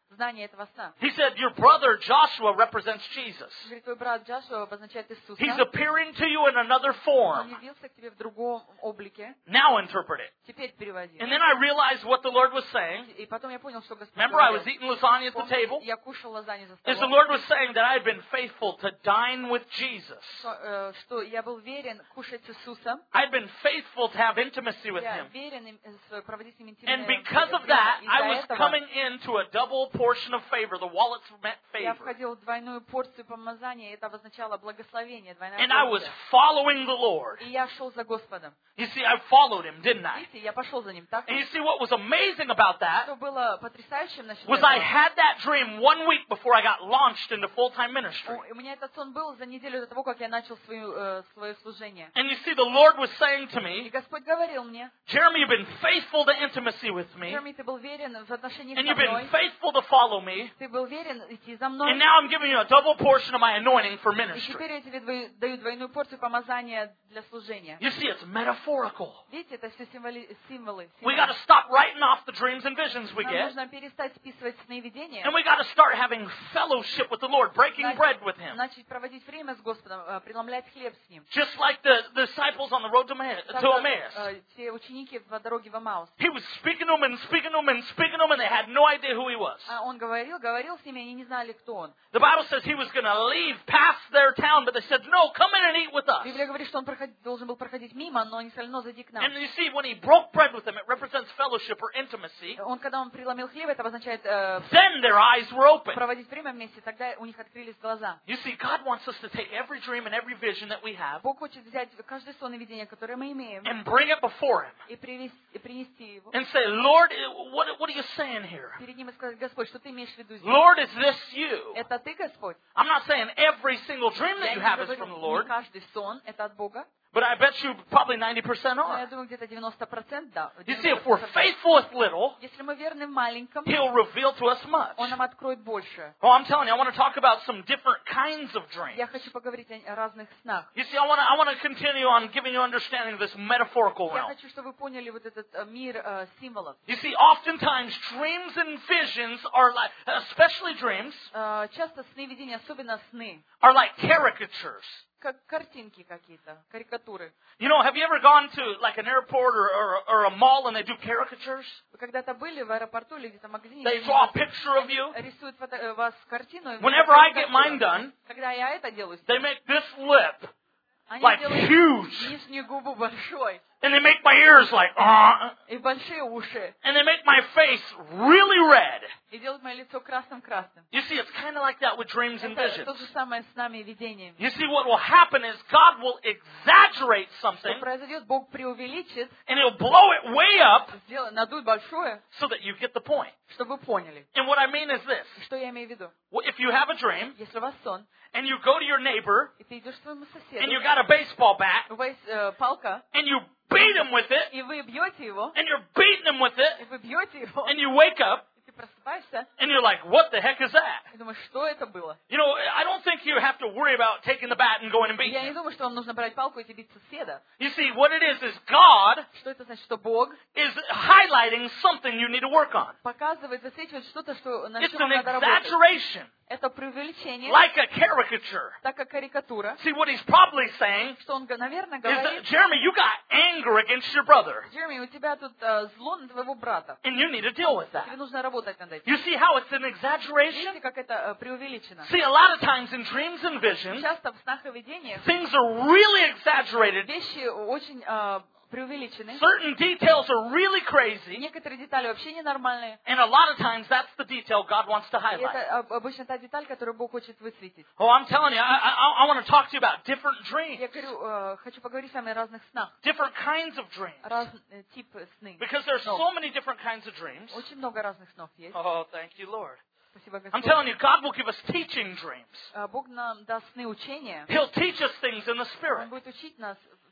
знание этого сна. He said, your brother Joshua represents Jesus. Говорит, твой брат Джошуа обозначает Иисуса. He's appearing to you in another Он form. явился к тебе в другом облике. Now interpret it. Теперь переводи. And then I realized what the Lord was saying. И потом я понял, что Господь Remember, I говорил. was eating lasagna at the Помните, table? я кушал лазанью за Is the столом. Lord was saying that I had been faithful to dine with Jesus. Что я был верен кушать с Иисусом. I had been faithful to have intimacy with Я Him. верен проводить с ним And интимное because of время. that, I was Из-за этого coming into a double portion of favor. The wallets meant я favor. входил в двойную порцию помазания, и это обозначало благословение, двойная And I was порция. following the Lord. И я шел за Господом. You see, I followed Him, didn't I? Видите, я пошел за ним, так? And you see, what was amazing about that Что было потрясающим насчет was I этого? had that dream 1 week before I got launched into full-time ministry. У меня этот сон был за неделю до того, как я начал свое служение. And you see, the Lord was saying to И me, Господь говорил мне, Jeremy, you've been faithful to intimacy with me, Джереми, ты был верен в отношениях and со you've been мной, faithful to follow me, ты был верен идти за and мной, now I'm giving you a double portion of my anointing for и ministry. теперь я тебе даю двойную порцию помазания для служения. You see, it's metaphorical. Видите, это все символы. We got to stop writing off the dreams and visions we Нам get, нужно перестать списывать сны и видения, and we got to start having fellowship with the Lord, breaking bread with Him. начать проводить время с Господом, преломлять хлеб с Ним. Just like the disciples on the road to Emmaus. Те ученики по дороге в Эмаус. He was speaking to them and speaking to them and speaking to them, and they had no idea who He was. Он говорил с ними, они не знали, кто он. The Bible says He was going to leave past their town, but they said, no, come in and eat with us. Библия говорит, что он должен был проходить мимо, но они сказали, ну, зайди к нам. And you see, when He broke bread with them, it represents fellowship or intimacy. Когда он преломил хлеб, это обозначает Then their eyes were open. проводить время вместе, тогда у них открылись глаза. You see, God wants us to take every dream and every vision that we have Бог хочет взять каждый сон и видение, которое мы имеем, and bring it before Him и принести его and say, Lord, what are you saying here? перед ним и сказать, Господь, что ты имеешь в виду здесь? Lord, is this you? Это ты, Господь? I'm not saying every single dream that Я you не have is говорю, from the не Lord, каждый сон это от Бога, but I bet you probably 90% но я are. думаю, где-то 90%, да. You see, if we're 90%. faithful with little, Если мы верны в маленьком, He'll reveal to us much. Он нам откроет больше. Oh, I'm telling you, I want to talk about some different kinds of dreams. Я хочу поговорить о разных снах. You see, I want to continue on giving you understanding of this metaphorical Я realm. хочу, чтобы вы поняли вот этот мир символов. You see, oftentimes dreams and visions are like, especially dreams, Часто сны видения, особенно сны, are like caricatures. как картинки какие-то, карикатуры. You know, have you ever gone to like an airport or a mall and they do caricatures? Вы когда-то были в аэропорту или где-то в магазине, They где draw a picture of you. рисуют вас картину. и Whenever I get mine done, когда я это делаю, they make this lip они like делают huge. нижнюю губу большой And they make my ears like, и большие уши. and they make my face really red. И делают мое лицо красным-красным. You see, it's kind of like that with dreams and Это visions. то же самое с нами и видениями. You see, what will happen is God will exaggerate Что something, произойдет, Бог преувеличит, and He'll blow it way up надует большое, so that you get the point. чтобы вы поняли. And what I mean is this. Что я имею в виду? If you have a dream, Если у вас сон, and you go to your neighbor, и ты идешь к своему and соседу, you got a baseball bat, у вас палка, and you beat him with it, и вы бьете его, and you're beating him with it, и вы бьете его, and you wake up, и ты просыпаешься, and you're like, what the heck is that? и думаешь, что это было? You know, I don't think you have to worry about taking the bat and going and beating Я не him. думаю, что вам нужно брать палку и бить соседа. You see, what it is God Что это значит? Что Бог is highlighting something you need to work on. показывает, засвечивает что-то, на It's чем an надо работать. exaggeration, Это преувеличение, like a caricature. так как карикатура. See, what he's probably saying Что он, наверное, is that, говорит, Jeremy, you got anger against your brother, Джереми, у тебя тут зло на твоего брата. and you need to deal with Тебе that. нужно работать над этим. You see how it's an exaggeration? Видите, как это преувеличено? See, a lot of times in dreams and visions, Часто в снах и видениях things are really exaggerated. вещи очень преувеличены. Certain details are really crazy. Некоторые детали вообще ненормальные. And a lot of times that's the detail God wants to И highlight. это обычно та деталь, которую Бог хочет высветить. Oh, I'm telling you, I want to talk to you about different dreams, Я говорю, хочу поговорить с вами о разных снах. different kinds of dreams. Разные типы сны. Because there's so many different kinds of dreams. Очень много разных снов есть. Oh, thank you, Lord. Спасибо, I'm Господь. telling you, God will give us teaching dreams. Бог нам даст сны учения. He'll teach us things in the Он Spirit. будет учить нас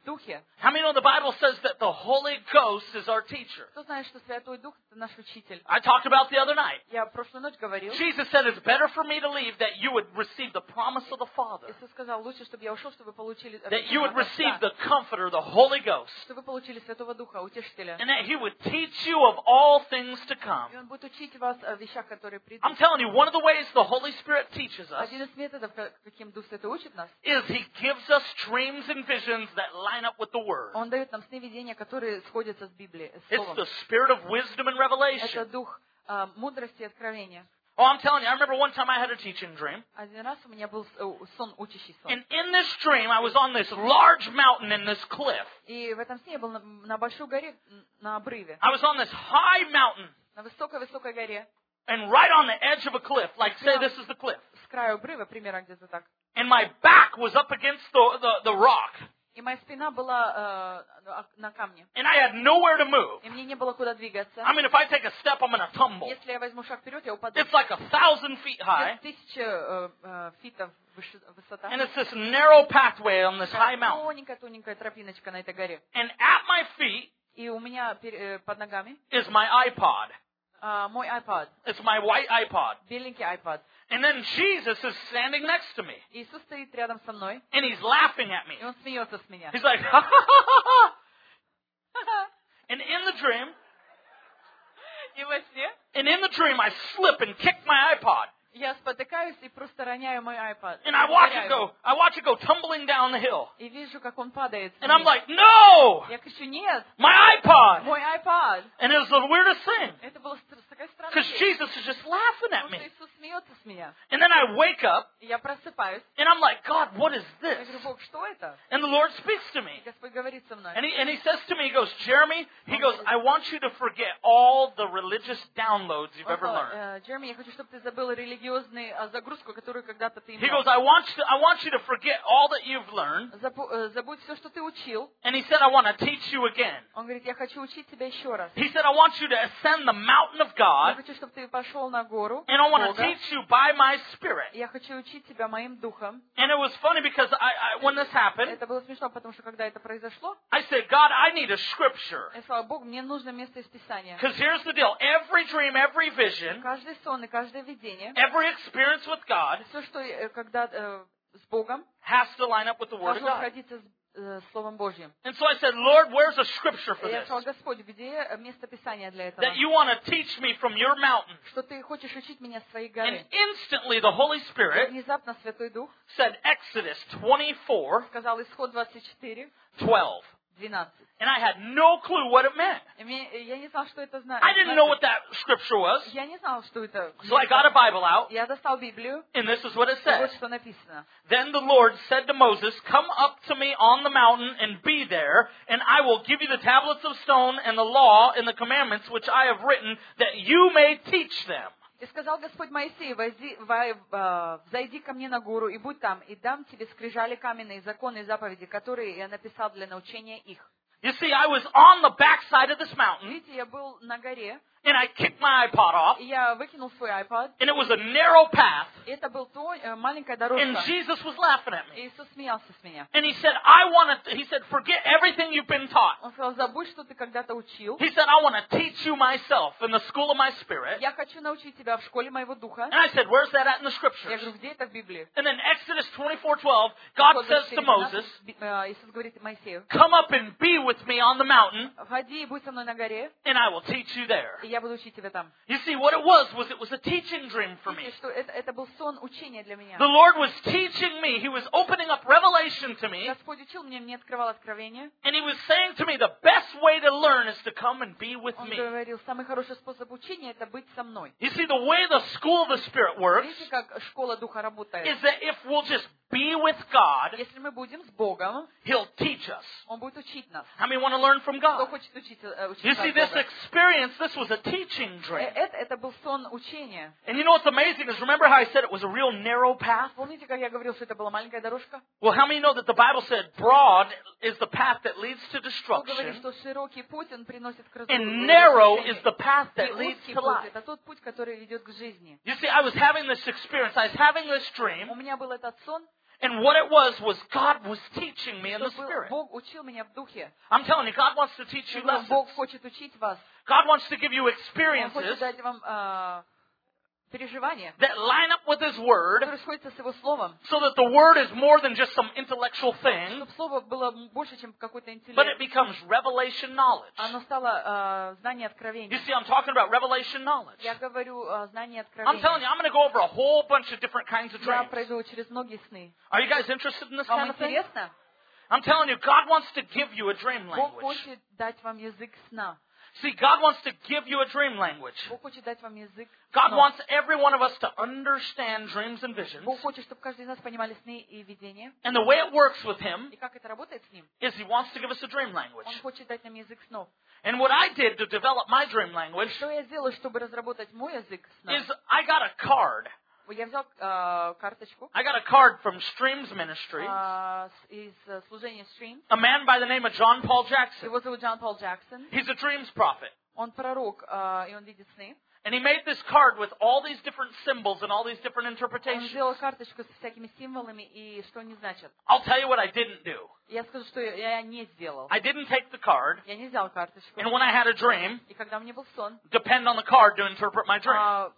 Духе. How many know the Bible says that the Holy Ghost is our teacher? Кто знает, что Святой Дух — это наш учитель? I talked about the other night. Я в прошлую ночь говорил. Jesus said it's better for me to leave that you would receive the promise of the Father. Иисус сказал, лучше, чтобы я ушел, чтобы вы получили That you would обетование receive Отца, the Comforter, the Holy Ghost. чтобы вы получили Святого Духа, Утешителя. And that He would teach you of all things to come. И Он будет учить вас о вещах, которые придут. I'm telling you, one of the ways the Holy Spirit teaches us Один из методов, каким Дух Святой учит нас, is He gives us dreams and visions that line up with the Word. Он дает нам сны-видения, которые сходятся с Библией, с It's Словом. the spirit of wisdom and Это revelation. дух мудрости и откровения. Oh, I'm telling you, I remember one time I had a teaching dream. Один раз у меня был сон, учащий сон. And in this dream, I was on this large mountain in this cliff. И в этом сне я был на большой горе, на обрыве. I was on this high mountain На высокой-высокой горе. and right on the edge of a cliff. Like, say this is the cliff. С краю обрыва, примерно где-то так. And my back was up against the rock. И моя спина была на камне. And I had nowhere to move. И мне не было куда двигаться. I mean, if I take a step, I'm going to tumble. Если я возьму шаг вперед, я упаду. It's like 1,000 feet high. 1000 фитов высота. And it's this narrow pathway on this high mountain. Тоненькая тропиночка на этой горе. And at my feet И у меня под ногами is my iPod. мой iPod. It's my white iPod. Беленький iPod. And then Jesus is standing next to me. Иисус стоит рядом со мной. And He's laughing at me. И Он смеется с меня. He's like, ha ha ha ha ha. And in the dream, И во сне and in the dream, I slip and kick my iPod. я спотыкаюсь и просто роняю мой iPod. And I watch it go tumbling down the hill. И вижу, как он падает. And I'm like, no! Я кричу, нет, My iPod! мой iPod. And it was the weirdest thing. Это было такая странная Because вещь. Jesus is just laughing at Потому me. что Иисус смеется с меня. And then I wake up, И я просыпаюсь. and I'm like, God, what is Я this? говорю, Бог, что это? And the Lord speaks to И me. Господь говорит со мной. And he says to me, he goes, Jeremy, he goes, I want you to forget all the religious downloads you've ever learned. Джереми, я хочу, чтобы ты забыл религиозную загрузку, которую когда-то ты He имел. goes, I want you to forget all that you've learned. Забудь все, что ты учил. And he said, I want to teach you again. Он говорит, я хочу учить тебя еще раз. He said, I want you to ascend the mountain of Я God, хочу, чтобы ты пошел на гору and I want to Бога. teach you by my Spirit. Я хочу учить тебя моим духом. And it was funny because when this happened, Это было смешно, потому что когда это произошло, I said, God, I need a scripture. я сказала, Бог, мне нужно место из Писания. Because here's the deal. Every dream, every vision, Каждый сон и каждое видение, every experience with God все, что когда с Богом, has to line up with the Word of должно God. сходиться с Словом Божьим. And so I said, Lord, where's a scripture for И я this? сказала, Господь, где место Писания для этого? That you want to teach me from your mountain. Что ты хочешь учить меня с своей And горы. instantly the Holy И Spirit внезапно Святой Дух said Exodus 24:12. сказал Исход 24, 12. And I had no clue what it meant. И я не знала, что это значит. I didn't know what that scripture was. Я не знала, что это. So I got a Bible out, Я достал Библию, and this is what it и вот said. что написано. Then the Lord said to Moses, Come up to me on the mountain and be there, and I will give you the tablets of stone and the law and the commandments which I have written, that you may teach them. И сказал Господь Моисею, взойди ко мне на гору и будь там, и дам тебе скрижали каменные, законы и заповеди, которые я написал для научения их. You see, I was on the backside of this mountain, Видите, я был на горе, and I kicked my iPod off, и я выкинул свой iPod, and it was a narrow path, и это был маленькая and дорожка. Jesus was laughing at me. И Иисус смеялся с меня. And he said, he said, forget everything you've been taught. Он сказал, забудь, что ты когда-то учил. He said, I want to teach you myself in the school of my spirit. Я хочу научить тебя в школе моего духа. And I said, where's that at in the Я scriptures? говорю, где это в Библии? And then Exodus 24:12, God says to Moses, Иисус говорит Моисею, come up and be with me on the mountain, входи и будь со мной на горе, and I will teach you there. и я буду учить тебя там. You see, what it was a teaching dream for me. Видите, что это был сон учения для меня. The Lord was teaching me. He was opening up revelation to me, Господь учил меня, мне открывал откровение. and He was saying to me, the best way to learn is to come and be with Он me. говорил, самый хороший способ учения — это быть со мной. You see, the way the school of the Spirit works Видите, как школа Духа работает? is that if we'll just be with God, Если мы будем с Богом, He'll teach us. Он будет учить нас. How many want to learn from Кто God? хочет учиться You от see, this Бога? experience, this was a teaching dream. Это был сон учения. And you know what's amazing is, remember how I said it was a real narrow path? Помните, как я говорил, что это была маленькая дорожка? Well, how many know that the Bible said broad is the path that leads to Он говорит, destruction, что широкий путь, он приносит к разрушению. and narrow is the path И that leads узкий to путь — life? это тот путь, который ведет к жизни. You see, I was having this experience, I was having this У dream, меня был этот сон, And what it was God was teaching me in the Что Spirit. Бог учил меня в духе. I'm telling you, God wants to teach you Бог lessons. хочет учить вас. God wants to give you Он хочет experiences дать вам переживания, that line up with His Word которые сходятся с Его Словом. so that the Word is more than just some intellectual thing, Чтобы Слово было больше, чем какой-то but it интеллект. becomes revelation knowledge. Оно стало знание You откровения. see, I'm talking about revelation knowledge. Я говорю знание I'm telling откровения. you, I'm going to go over a whole bunch of different kinds of Я dreams. пройду через многие сны. Are you guys interested in this kind Вам of thing? интересно? I'm telling you, God wants to give you a dream Бог language. хочет дать вам язык сна. See, God wants to give you a dream language. Бог хочет дать вам язык God снов. wants every one of us to understand dreams and visions. Бог хочет, чтобы каждый из нас понимали сны и видения. And the way it works with Him И как это работает с ним? is He wants to give us a dream language. Он хочет дать нам язык снов. And what I did to develop my dream language Что я сделала, чтобы разработать мой язык сна? is I got a card. Я взял карточку I got a card from Streams Ministry. из служения Stream. A man by the name of John Paul Jackson. Его зовут Джон Пол Джексон. He's a dreams prophet. Он пророк, и он видит сны. And he made this card with all these different symbols and all these different Он interpretations. сделал карточку с всякими символами и что они значат. I'll tell you what I didn't do. Я скажу, что я не сделал. I didn't take the card, Я не взял карточку. and when I had a dream, И когда у меня был сон, depend on the card to interpret my dream.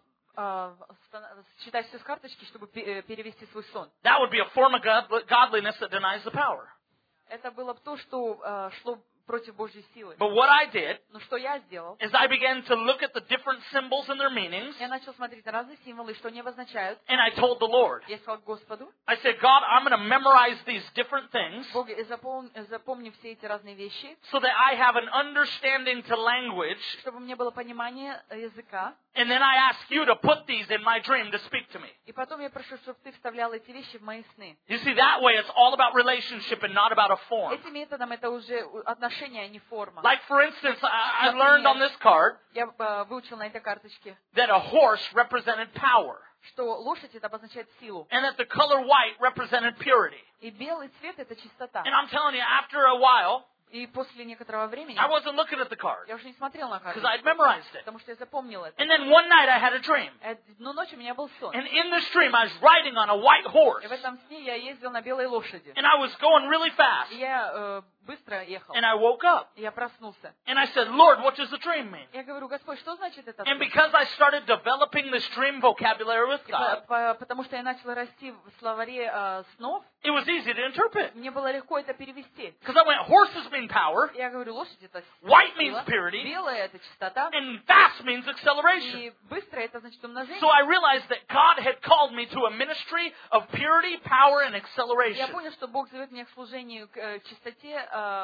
читать все с карточки, чтобы перевести свой сон. That would be a form of godliness that denies the power. Это было бы то, что шло против Божьей силы. But what I did Но что я сделал? is I began to look at the different symbols and their meanings, Я начал смотреть на разные символы, что они обозначают. and I told the Lord, Я сказал Господу, I said, God, I'm going to memorize these different things Бог, запомни все эти разные вещи, so that I have an understanding to language, чтобы мне было понимание языка. and then I ask you to put these in my dream to speak to me. И потом я прошу, чтобы ты вставлял эти вещи в мои сны. You see, that way it's all about relationship and not about a form. Этим методом это уже отношения, а не форма. Like, for instance, I learned on this card Я выучил на этой карточке, that a horse represented power, что лошадь это обозначает силу. and that the color white represented purity. И белый цвет это чистота. And I'm telling you, after a while, И после некоторого времени I wasn't looking at the card я уже не смотрел на because карточку, I'd memorized it. потому что я запомнил это. And then one night I had a dream. Но ночью у меня был сон. And in this dream, I was riding on a white horse. И в этом сне я ездил на белой лошади. And I was going really fast. И я быстро ехал. And I woke up. И я проснулся. And I said, Lord, what does the dream mean? Я говорю, Господь, что значит это? And because I started developing this dream vocabulary with God, Потому что я начала расти в словаре снов, it was easy to interpret. мне было легко это перевести. Because I went, horses mean power, Я говорю, лошадь это white сила, means purity, белая это чистота, and fast means acceleration. и быстро это значит умножение. So I realized that God had called me to a ministry of purity, power, and Я acceleration. понял, что Бог зовет меня к служению, к чистоте,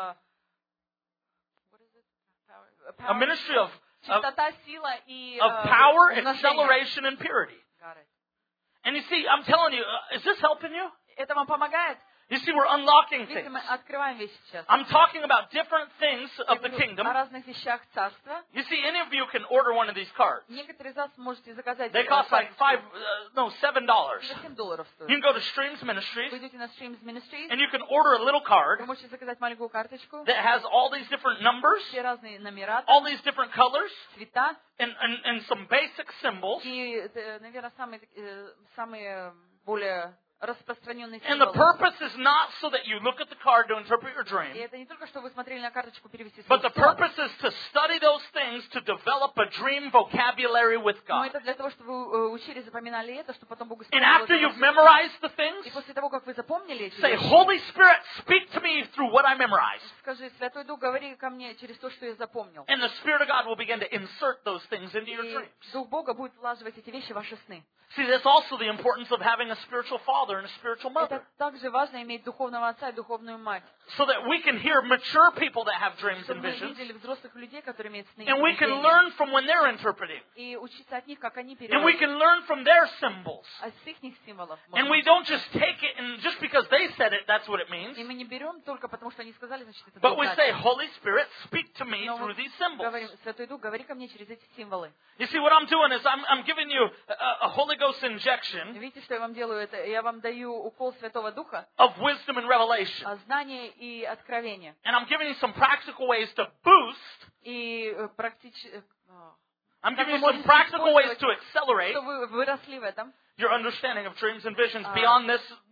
A ministry of чистота, сила и power, умножение. acceleration, and purity. Got it. And you see, I'm telling you, is this helping you? Это вам помогает? You see, we're unlocking Видите, things. мы открываем вещи сейчас. I'm talking about different things of the Я говорю kingdom. о разных вещах царства. You see, any of you can order one of these cards. Некоторые из вас можете заказать They cost like карточку. $7. За $7 You стоит. can go to Streams Ministries Вы идете на Streams Ministries, and you can order a little card вы можете заказать маленькую карточку, that has all these different numbers, все разные номера, all these different colors, цвета and some basic symbols. и, наверное, самые более распространенные And the символы. purpose is not so that you look at the card to interpret your И dream, это не только, что вы смотрели на карточку перевести свой but the сон, purpose is to study those things to develop a dream vocabulary with но God. это для того, чтобы вы учили, запоминали это, чтобы потом Бог And использовал after это you've в вашей memorized the жизни. И things, после того, как вы запомнили эти say, вещи, Holy Spirit, speak to me through what I memorized. скажи, Святой Дух, говори ко мне через то, что я запомнил. And the Spirit of God will begin to insert those things into your И dreams. Дух Бога будет влаживать эти вещи в ваши сны. See, that's also the importance of having a spiritual father and a spiritual Это mother. также важно иметь духовного отца и духовную мать. So that we can hear mature people that have dreams and Чтобы мы visions. видели взрослых людей, которые имеют сны и And we can видения. learn from when they're interpreting. И учиться от них, как они And we переводят. can learn from their symbols. А с их символов. And we don't just take it and just because they said it, that's what it means. И мы не берем только потому, что они сказали, значит, это But we так say, значит. Holy Spirit, speak to me Но through мы these symbols. говорим, Святой Дух, говори ко мне через эти символы. You see, what I'm doing is I'm giving you a Holy Ghost injection Видите, что я вам делаю? Это я вам даю укол Святого Духа, of wisdom and revelation. знание и откровение. And I'm giving you some practical ways to boost. И практически... I'm Как giving you вы some можете practical ways использовать, to accelerate что вы выросли в этом. your understanding of dreams and visions beyond this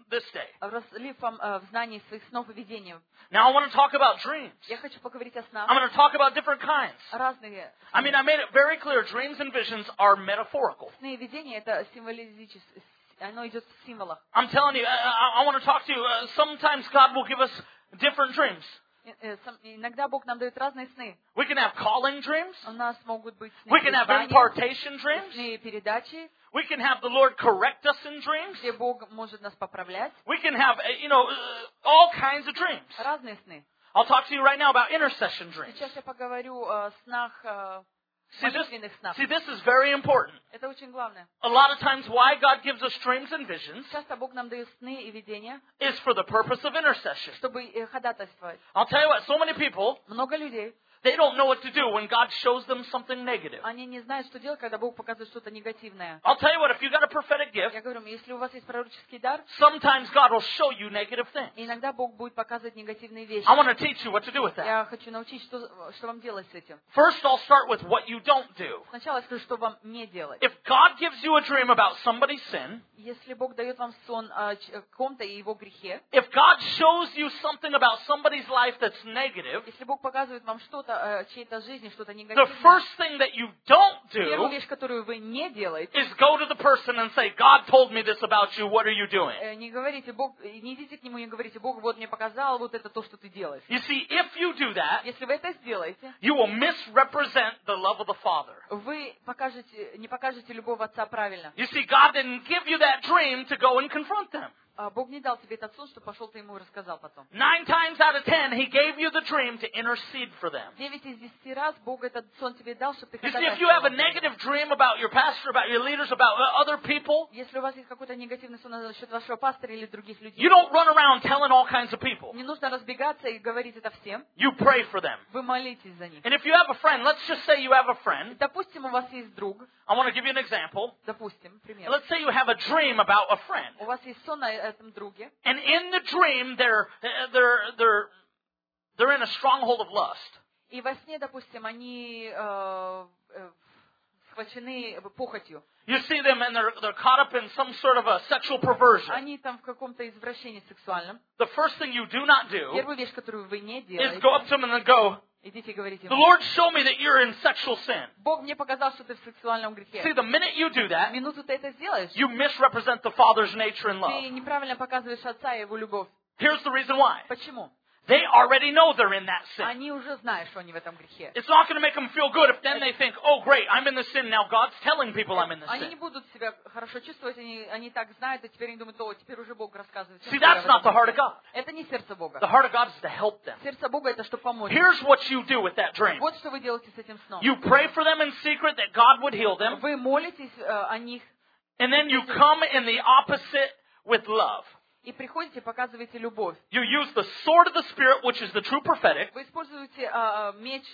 this day. разлив вам в знании своих снов и видений. Now I want to talk about dreams. Я хочу поговорить о снах. I'm going to talk about different kinds. Разные I mean, I made it very clear, dreams and visions are metaphorical. сны и видения, это символизическое, оно идет в символах. I'm telling you, I want to talk to you, sometimes God will give us different dreams. Иногда Бог нам дает разные сны. We can have calling dreams. У нас могут быть сны We can have призвания, impartation dreams. сны передачи, We can have the Lord correct us in dreams. где Бог может нас поправлять. We can have, all kinds of dreams. Разные сны. I'll talk to you right now about intercession dreams. Сейчас я поговорю о снах, молитвенных снах. See, this is very important. Это очень главное. A lot of times why God gives us dreams and visions Часто Бог нам дает сны и видения, is for the purpose of intercession. чтобы ходатайствовать. I'll tell you what, so many people, Много людей, they don't know what to do when God shows them something negative. они не знают, что делать, когда Бог показывает что-то негативное. I'll tell you what, if you got a prophetic gift, Я говорю, если у вас есть пророческий дар, sometimes God will show you negative things. иногда Бог будет показывать негативные вещи. I want to teach you what to do with that. Я хочу научить, что вам делать с этим. First, I'll start with what you don't do. Сначала я скажу, что вам не делать. If God gives you a dream about somebody's sin, Если Бог дает вам сон о ком-то и его грехе, if God shows you something about somebody's life that's negative, если Бог показывает вам что-то, чьей-то жизни, что-то the негативное, first thing that you don't первую do вещь, которую вы не делаете, is go to the person and say, God told me this about you, what are you doing? не говорите, Бог, не идите к нему и не говорите, Бог вот мне показал, вот это то, что ты делаешь. You see, if you do that, Если вы это сделаете, you will misrepresent the love of the Father. вы не покажете любовь отца правильно. You see, God didn't give you that dream to go and confront them. Бог не дал тебе этот сон, что пошел ты ему и рассказал потом. 9 times out of 10, He gave you the dream to intercede for them. 9 из 10 раз Бог этот сон тебе дал, чтобы ты You see, if you have a ходатайствовал. negative dream about your pastor, about your leaders, about other people, Если у вас есть какой-то негативный сон насчет вашего пастора или других людей, you don't run around telling all kinds of people. не нужно разбегаться и говорить это всем. You pray for them. Вы молитесь за них. And if you have a friend, let's just say you have a friend. Допустим, у вас есть друг. I want to give you an example. Допустим, пример. Let's say you have a dream about a friend. У вас есть сон о этом друге. And in the dream, they're in a stronghold of lust. И во сне, допустим, они схвачены похотью. You see them and they're caught up in some sort of a sexual perversion. Они там в каком-то извращении сексуальном. The first thing you do not do Первую вещь, которую вы не is делаете, go up to them and then go, идите и говорите the ему, Lord showed me that you're in sexual sin. Бог мне показал, что ты в сексуальном See, грехе. the minute you do that, Минуту ты это сделаешь. you misrepresent the Father's nature and love. Ты неправильно показываешь отца и его любовь. Here's the reason why. Почему? They already know they're in that sin. Они уже знают, что они в этом грехе. It's not going to make them feel good if then they think, oh great, I'm in the sin, now God's telling people I'm in the Они не sin. будут себя хорошо чувствовать, они так знают, и теперь они думают, о, теперь уже Бог рассказывает. всем, See, что я that's в not этом the heart грехе». of God. Это не сердце Бога. The heart of God is to help them. Сердце Бога это чтобы помочь. Here's what you do with that dream. Вот что вы делаете с этим сном. You pray for them in secret that God would heal them, Вы молитесь о них and then you come in the opposite with love. и приходите, показываете любовь. You use the sword of the Spirit, which is the true prophetic, Вы используете меч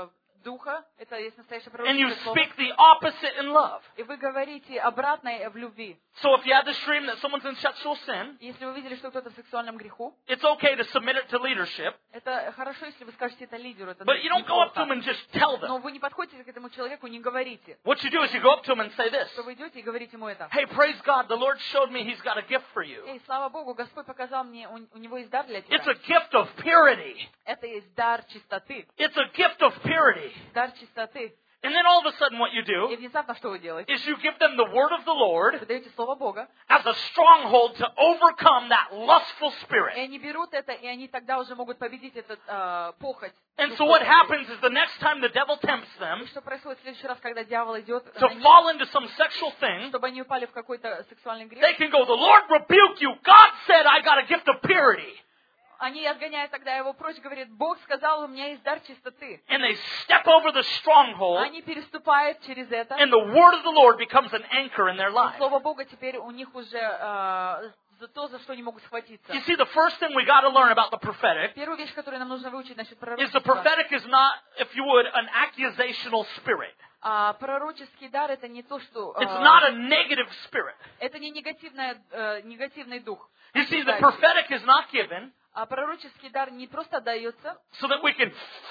Духа, это есть настоящее and you пророческое слово, speak the opposite in love. и вы говорите обратное в любви. So if you have this dream that someone's in sexual sin, Если вы видели, что кто-то в сексуальном греху, it's okay to submit it to leadership, это хорошо, если вы скажете это лидеру. Это but you don't go up to them and just tell them. Но вы не подходите к этому человеку, не говорите. What you do is you go up to them and say this, Что вы идете и говорите ему это. hey, praise God, the Lord showed me He's got a gift for you. Эй, слава Богу, Господь показал мне, у него есть дар для It's тебя. a gift of purity. Это есть дар чистоты. It's a gift of purity. Дар чистоты. And then all of a sudden what you И do внезапно что вы делаете? is you give them the word of the Lord Вы даете слово Бога, as a stronghold to overcome that lustful и spirit. они берут это, и они тогда уже могут победить этот похоть. And so what happens is the next time the devil tempts И them что происходит в следующий раз, когда дьявол идет to на них, fall into some sexual thing, чтобы они упали в какой-то сексуальный грех, they can go, the Lord rebuke you. God said I got a gift of purity. они отгоняют тогда его прочь, говорят, Бог сказал, у меня есть дар чистоты. And they step over the stronghold, Они переступают через это. and the word of the Lord becomes an anchor in their life. Слово Бога теперь у них уже за то, за что они могут схватиться. You see, the first thing we got to learn about the prophetic Первую вещь, которую нам нужно выучить насчет is the пророчества. prophetic is not, if you would, an accusational spirit. Пророческий дар это не то, что... It's not a negative spirit. это не негативный дух. You see, the prophetic is not given А пророческий дар не просто дается, so that we can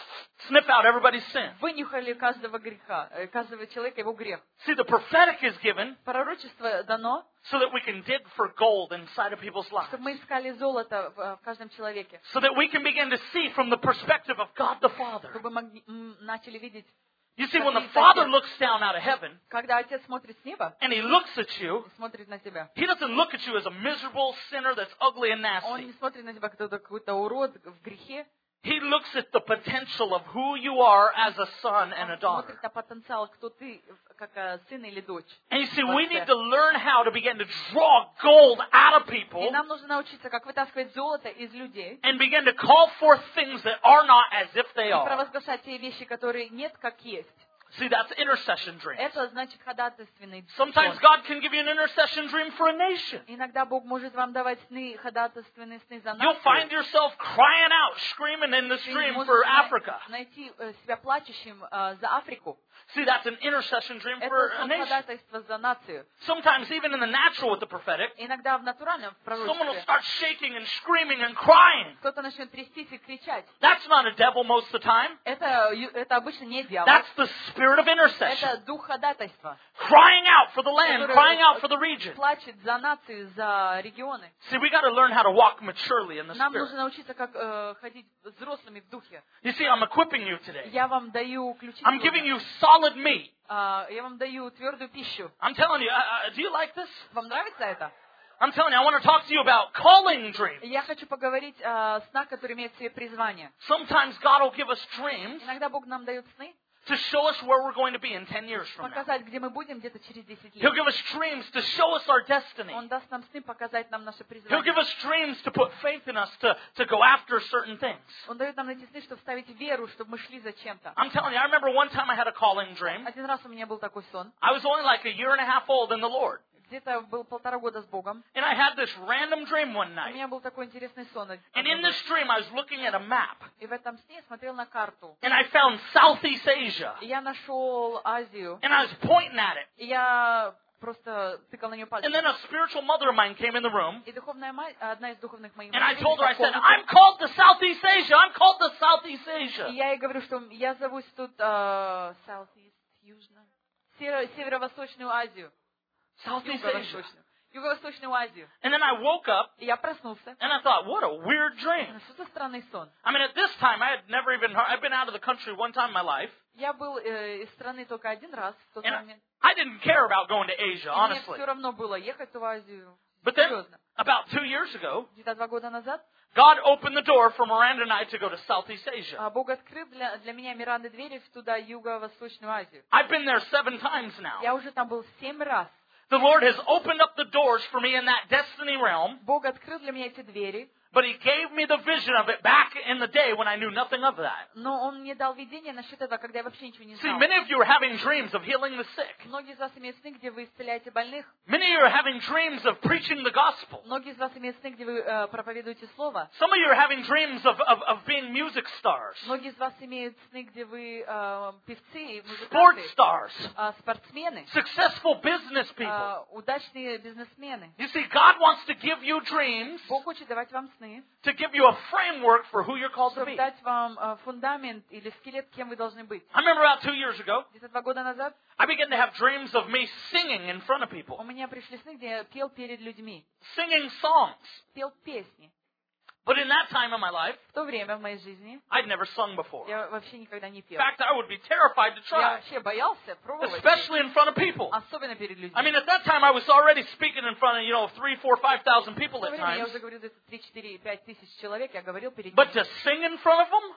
Sniff out everybody's sin. вынюхали каждого греха, каждого человека его грех. See, the prophetic is given Пророчество дано, so that we can dig for gold inside of people's lives. чтобы мы искали золото в каждом человеке, So that we can begin to see from the perspective of God the Father. чтобы мы начали видеть. You see, when the Father looks down out of heaven Когда Отец смотрит с неба and He looks at you, и смотрит на тебя, He doesn't look at you as a miserable sinner that's ugly and Он не nasty. смотрит на тебя, как какой-то урод в грехе. He looks at the potential of who you are as a son and a Он daughter. смотрит на потенциал, кто ты, как сын или дочь. And you see, we need to learn how to begin to draw gold out of И people нам нужно научиться, как вытаскивать золото из людей and begin to call forth things that are not as if they и are. провозглашать те вещи, которые нет, как есть. See, that's intercession dreams. Это значит ходатайственный Sometimes сон. God can give you an intercession dream for a nation. Иногда Бог может вам давать сны, ходатайственные сны за You'll find нацию. yourself crying out, screaming in the Ты stream можешь for Africa. найти себя плачущим за Африку. See, that's an intercession dream Это for a сон nation. ходатайства за нацию. Sometimes even in the natural with the prophetic, Иногда в натуральном, в someone will пророчестве, start shaking and screaming and crying. кто-то начнет трястись и кричать. That's not a devil most of the time. Это обычно не дьявол. That's the spirit of intercession. Это дух ходатайства, Crying out for the land, который crying out for the region. плачет за нацию, за регионы. See, we got to learn how to walk maturely in the Нам spirit. нужно научиться, как ходить взрослыми в духе. You see, I'm equipping you today. Я вам даю ключи. I'm giving you solid meat. Я вам даю твердую пищу. I'm telling you, do you like this? Вам нравится это? I'm telling you, I want to talk to you about calling dreams. Я хочу поговорить о снах, которые имеют в себе призвание. Sometimes God will give us dreams Иногда Бог нам дает сны, to show us where we're going to be in 10 years from now. показать, где мы будем где-то через 10 He'll лет. give us dreams to show us our destiny. Он даст нам сны, показать нам наше He'll призвание. give us dreams to put faith in us to go after certain things. Он дает нам эти сны, чтобы вставить веру, чтобы мы шли за чем-то. I'm telling you, I remember one time I had a calling dream. Один раз у меня был такой сон. I was only like a year and a half old in the Lord. Где-то был 1,5 года с Богом. And I had this random dream one У night. меня был такой интересный сон. And in this dream, I was looking at a map. И в этом сне я смотрел на карту. And I found Southeast Asia. И я нашел Азию. And I was pointing at it. И я просто тыкал на нее пальцем. And then a spiritual mother of mine came in the room. И духовная мать, одна из духовных моих And I матерей told her, I пришла в said, комнату. I'm called to Southeast Asia. I'm called to Southeast И Asia. я ей говорю, что я зовусь тут Southeast, Южно, Северо-Восточную Азию. Southeast Asia. Юго-Восточную. Юго-Восточную Азию. And then I woke up И я проснулся. and I thought, what a weird dream. Что за странный сон? I mean, at this time, I had never even heard, I've been out of the country one time in my life. Я был из страны только один раз в тот And момент. I didn't care about going to Asia, И мне honestly. все равно было ехать в Азию. But then, Серьезно. about 2 years ago, Где-то 2 года назад God opened the door for Miranda and I to go to Southeast Asia. Бог открыл для меня Миранды двери туда, Юго-Восточную Азию. I've been there 7 times now. Я уже там был 7 раз. The Lord has opened up the doors for me in that destiny realm, Бог открыл для меня эти двери, but He gave me the vision of it back in the day when I knew nothing of that. но Он мне дал видение насчет этого, когда я вообще ничего не See, знал. many of you are having dreams of healing the sick. Многие из вас имеют сны, где вы исцеляете больных. Many of you are having dreams of preaching the gospel. Многие из вас имеют сны, где вы проповедуете Слово. Some of you are having dreams of being music stars, Многие из вас имеют сны, где вы певцы, sports музыканты, stars, спортсмены, successful business people. удачные бизнесмены. You see, God wants to give you dreams Бог хочет давать вам сны, to give you a framework for who you're called to чтобы be. дать вам фундамент или скелет, кем вы должны быть. I remember about 2 years ago, Где-то 2 года назад I began to have dreams of me singing in front of у people, меня пришли сны, где я пел перед людьми, singing songs. пел песни. But in that time of my life, В то время в моей жизни I'd never sung before. я вообще никогда не In пел. fact, I would be terrified to Я try, вообще боялся пробовать, especially in front of people. особенно перед людьми. I mean, at that time, I was already speaking in front of, 3, 4, 5,000 people В то at время я times. уже говорил, где-то 3, 4, 5 тысяч человек, я говорил перед But ними. to sing in front of them,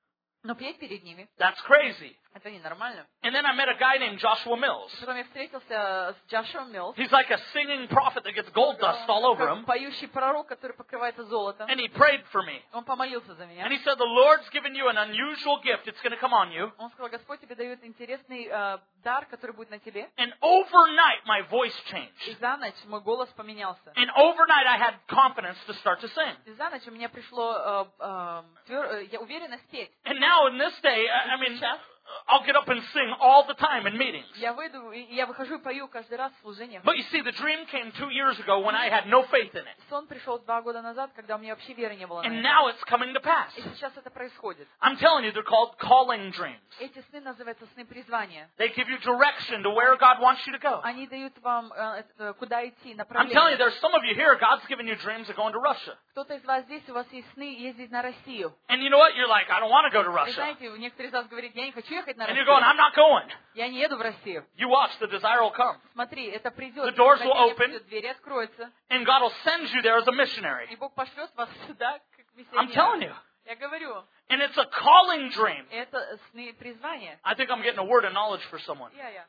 Но петь перед ними, that's crazy. это ненормально. And then I met a guy named Joshua Mills. Потом я встретился с Джошуа Миллс, He's like a singing prophet that gets gold dust all over him. поющий пророк, который покрывается золотом. And he prayed for me. Он помолился за меня. And he said, the Lord's given you an unusual gift. It's going to come on you. Он сказал, Господь тебе дает интересный дар, который будет на тебе. And overnight, my voice И changed. за ночь мой голос поменялся. And overnight, I had confidence to start to sing. И за ночь у меня пришло уверенность петь. And now in this day, I mean, Сейчас I'll get up and sing all the time in meetings. Я выхожу и пою каждый раз в служениях. But you see, the dream came 2 years ago when I had no faith in it. Сон пришел 2 года назад, когда у меня вообще веры не было. And now it's coming to pass. И сейчас это происходит. I'm telling you, they're called calling dreams. Эти сны называются сны призвания. They give you direction to where God wants you to go. Они дают вам, куда идти, I'm telling you, направление. there's some of you here, God's given you dreams of going to Russia. Кто-то из вас здесь, у вас есть сны ездить на Россию. And you know what? You're like, I don't want to go to Вы Russia. знаете, некоторые из вас говорят, я не хочу ехать на And you're going, Россию. I'm not going. Я не еду в Россию. You watch, the desire will come. Смотри, это придет. The doors will Хотение open. придет, двери откроются. And God will send you there as a missionary. И Бог пошлет вас сюда, как I'm telling миссионера. you. Я говорю, And it's a calling dream. это сны призвания. I think I'm getting a word of knowledge for someone. Я.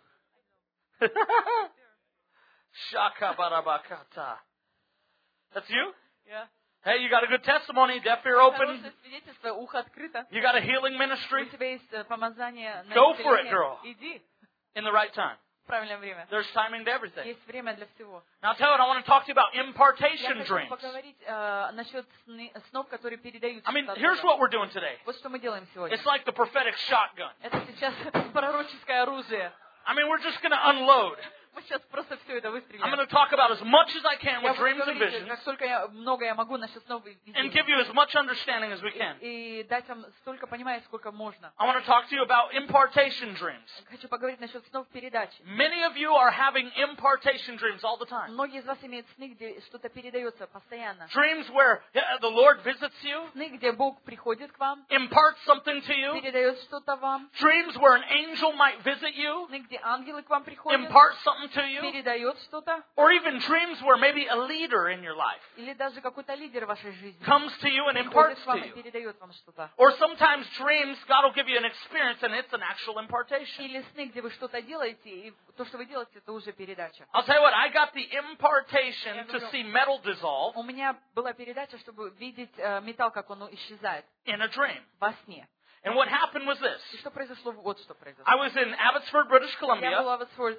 Shakabarabakata. That's you? Я. Hey, you got a good testimony, deaf ear open. Хорошее свидетельство, ухо открыто. You got a healing У ministry тебя есть помазание на Go for it, исцеление. girl. Иди in the right time. в правильное время. There's timing to everything. Есть время для всего. Now, tell you what, I want to talk to you about Я impartation хочу dreams. поговорить насчет снов, которые передаются. I mean, от here's Бога. what we're doing today. Вот что мы делаем сегодня. It's like the prophetic shotgun. Это сейчас пророческое оружие. I mean, we're just going to unload. Мы сейчас просто все это I'm выстрелим. going to talk about as much as I can Я with буду dreams and говорить, visions как столько много я могу насчет снов и and видений. give you as much understanding as we can. И дать вам столько понимания, сколько можно. I want to talk to you about impartation dreams. Хочу поговорить насчет снов передачи. Many of you are having impartation dreams all the time. Многие из вас имеют сны, где что-то передается постоянно. Dreams where the Lord visits you, Сны, где Бог приходит к вам, imparts something to you. передает что-то вам. Dreams where an angel might visit you, Сны, где ангелы к вам приходят, impart something to you. передает что-то. Or even dreams where maybe a leader in your life Или даже какой-то лидер в вашей жизни comes to you and приходит imparts к вам to и you. передает вам что-то. Or sometimes dreams, God will give you an experience and it's an actual impartation. Или сны, где вы что-то делаете, и то, что вы делаете, это уже передача. I'll tell you what, I got the impartation to see metal dissolve У меня была передача, чтобы видеть металл, как он исчезает in a dream. во сне. And what happened was this. И что произошло? Вот что произошло. I was in Abbotsford, British Я Columbia, была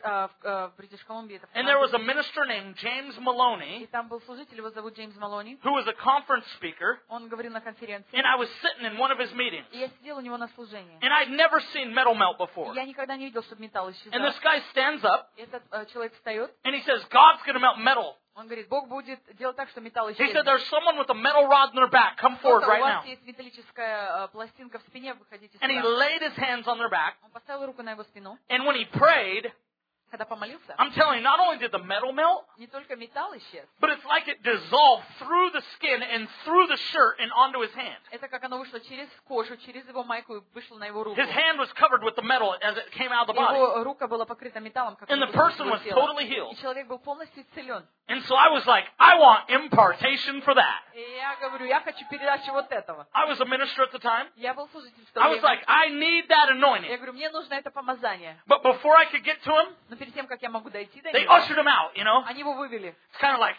в Бритиш Колумбии, это в and there was a Канаде. minister named James И Maloney, там был служитель, его зовут Джеймс Малони. who was a conference speaker, Он говорил на конференции. and I was sitting in one of his meetings. И я сидела у него на служении. And I'd never seen metal melt before. Я никогда не видел, чтобы металл And исчезал. this guy stands up, Этот человек встает, and he says, God's going to melt metal. он говорит, Бог будет делать так, что металл He said, исчезнет. there's someone with a metal rod in their back. Come forward Кто-то, у right вас now. есть металлическая пластинка в спине, выходите And he сюда. laid his hands on their back. Он поставил руку на его спину. And when he prayed, Когда помолился, I'm telling you, not only did the metal melt, не только металл исчез, but it's like it dissolved through the skin and through the shirt and onto his hand. это как оно вышло через кожу, через его майку и вышло на его руку. His hand was covered with the metal as it came out of the body. Его рука была покрыта металлом, как And the он вышло из person его was тела. totally healed. И человек был полностью исцелен. And so I was like, I want impartation for that. И я говорю, я хочу передачу вот этого. I was a minister at the time. Я был служитель в то I was время. like, I need that Я anointing. говорю, мне нужно это помазание. But before I could get to him, Но перед тем, как я могу дойти до they него, ushered him out, you know? они его вывели. It's kind of like,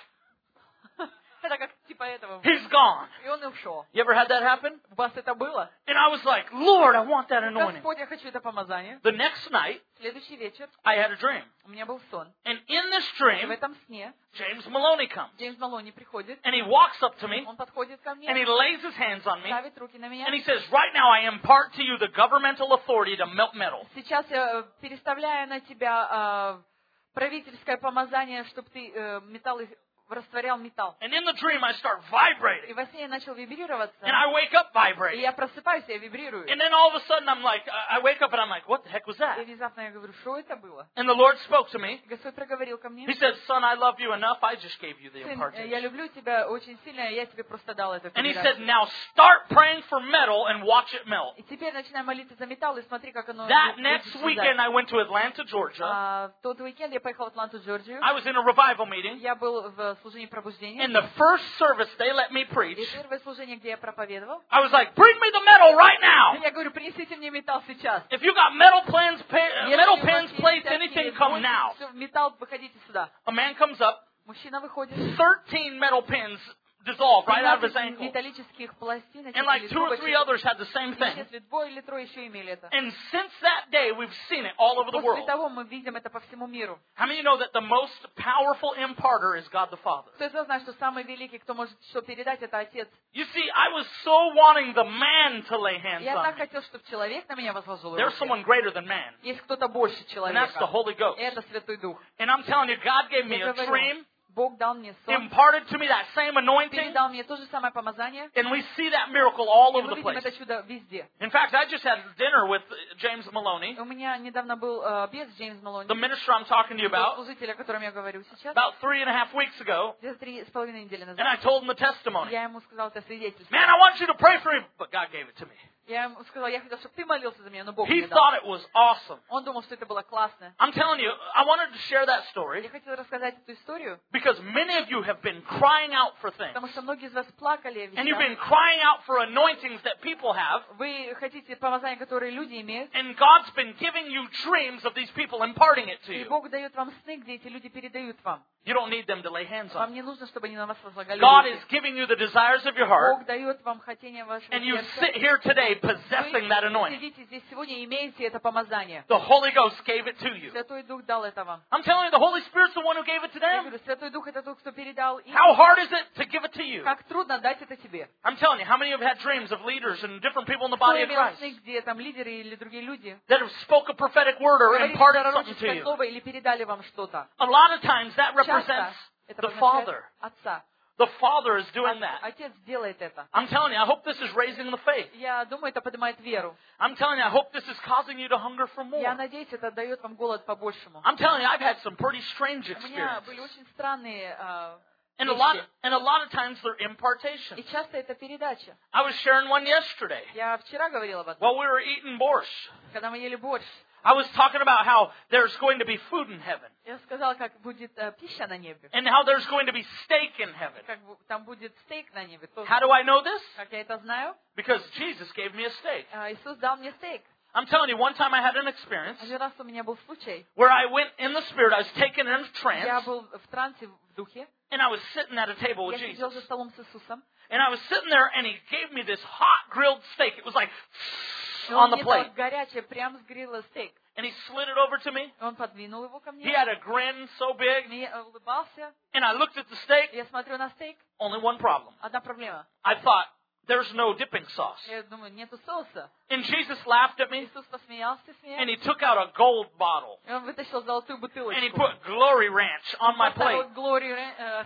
Это как типа этого. he's gone. И он ушел. You ever had that happen? У вас это было? And I was like, Lord, I want that anointing. Господь, я хочу это помазание. The next night, Следующий вечер I had a dream. у меня был сон. And in this И в dream, этом сне James Maloney comes. Джеймс Малони приходит, And he walks up to me, он подходит ко and мне, he lays his hands on me, ставит руки на меня. and he says, right now I impart to you the governmental authority to melt metal. Сейчас я переставляю на тебя правительское помазание, чтобы ты растворял металл. And in the dream, I start vibrating. И во сне я начал вибрироваться. And I wake up И vibrating. я просыпаюсь, я вибрирую. And then all of a sudden, I'm like, I wake up and I'm like, what the heck was И that? внезапно я говорю, что это было? And the Lord spoke to me. И Господь проговорил ко мне. He said, son, I love you enough. I just gave you the Сын, я impartation. люблю тебя очень сильно, я тебе просто дал это. And he said, now start praying for metal and watch it melt. И теперь начинай молиться за металл, и смотри, как оно That будет next исчезать. weekend, I went to Atlanta, Georgia. В тот уикенд я поехал в Атланту, Джорджию. I was in a revival meeting. Я был в служении пробуждения. In the first service, they let me preach. И первое служение, где я проповедовал, I was like, bring me the metal right now. я говорю, принесите мне металл сейчас. If you got metal pens, Если metal у вас pens, есть plates, всякие anything, come гвозди, now. всё, металл, выходите сюда. A man comes up, Мужчина выходит, 13 metal pins dissolved right out of his 13 ankle. металлических пластиночек And like или 2 or 3 трубочек. others had the same thing. Если 2 или 3 еще имели это. And since that day, we've seen it all over the После world. того мы видим это по всему миру. How many of you know that the most powerful imparter is God the Father? Кто из вас знает, что самый великий, кто может что передать, это Отец? You see, I was so wanting the man to lay hands Я on так me. хотел, чтобы человек на меня возложил There's руки. someone greater than man, Есть кто-то больше and that's the человека. Holy Ghost. Это Святой Дух. And I'm telling you, God gave me Я a говорю, dream, Бог дал мне сон, imparted to me that same anointing, передал мне то же самое помазание, and we see that miracle all и over мы the видим place. это чудо везде. In fact, I just had dinner with James Maloney, У меня недавно был обед с Джеймс Малони, the minister I'm talking to you about, служитель, о котором я говорю сейчас, about 3.5 weeks ago, где-то 3,5 недели and назад. I told him the testimony. Я ему сказал это свидетельство. Man, I want you to pray for me, but God gave it to me. Я ему сказал, я хотел, чтобы ты молился за меня, но Бог He мне дал. thought it was awesome. Он думал, что это было классно. I'm telling you, I wanted to share that story Я хотела рассказать эту историю, because many of you have been crying out for things. потому что многие из вас плакали о And you've been вещах. crying out for anointings that people have. Вы хотите помазания, которые люди имеют, And God's been giving you dreams of these people, imparting it to и you. Бог дает вам сны, где эти люди передают вам. You don't need them to lay hands on Вам you. не нужно, чтобы они на вас возлагали God руки. is giving you the desires of your heart, Бог дает вам хотение вашего and you сердца. sit here today possessing that Вы anointing. сидите здесь сегодня и имеете это помазание. The Holy Ghost gave it to you. Святой Дух дал это вам. I'm telling you, the Holy Spirit's the one who gave it to Я them. говорю, Святой Дух это тот, кто передал им. How hard is it to give it to you? Как трудно дать это тебе. I'm telling you, how many of you have had dreams of leaders and different people in the Кто body of имел Christ сны, где там лидеры или другие люди that have spoke a prophetic word or говорили imparted something to пророческое you? слово или передали вам что-то. A lot of times that Часто represents это the означает Father. Отца. The Father is doing that. Отец делает это. I'm telling you, I hope this is raising the faith. Я думаю, это поднимает веру. I'm telling you, I hope this is causing you to hunger for more. Я надеюсь, это дает вам голод по-большему. I'm telling you, I've had some pretty strange У меня были experiences. очень странные And a lot, вещи. and a lot of times they're impartations. И часто это передача. I was sharing one yesterday Я вчера говорила об этом, while we were eating borscht. когда мы ели борщ. I was talking about how there's going to be food in heaven Я сказала, как будет пища на небе. and how there's going to be steak in heaven. Как там будет стейк на небе. Тоже. How do I know this? Как я это знаю? Because Jesus gave me a steak. Иисус дал мне стейк. I'm telling you, one time I had an experience Один раз у меня был случай. where I went in the Spirit, I was taken in a Я trance, был в трансе, в духе. and I was sitting at a table with Я сидел Jesus. за столом с Иисусом. And I was sitting there, and He gave me this hot grilled steak. It was like И on он the мне plate. дал горячее, прям с грилла стейк. And He slid it over to me. И он подвинул его ко He мне. had a grin so big. Мне улыбался. And I looked at the steak. Я смотрю на стейк. Only one problem. Одна проблема. I thought, there's no dipping sauce. Я думаю, нету соуса. And Jesus laughed at me, Иисус посмеялся, and He смеялся. took out a gold bottle. И он вытащил золотую And He бутылочку. put Glory Ranch on my plate. Поставил Глорию,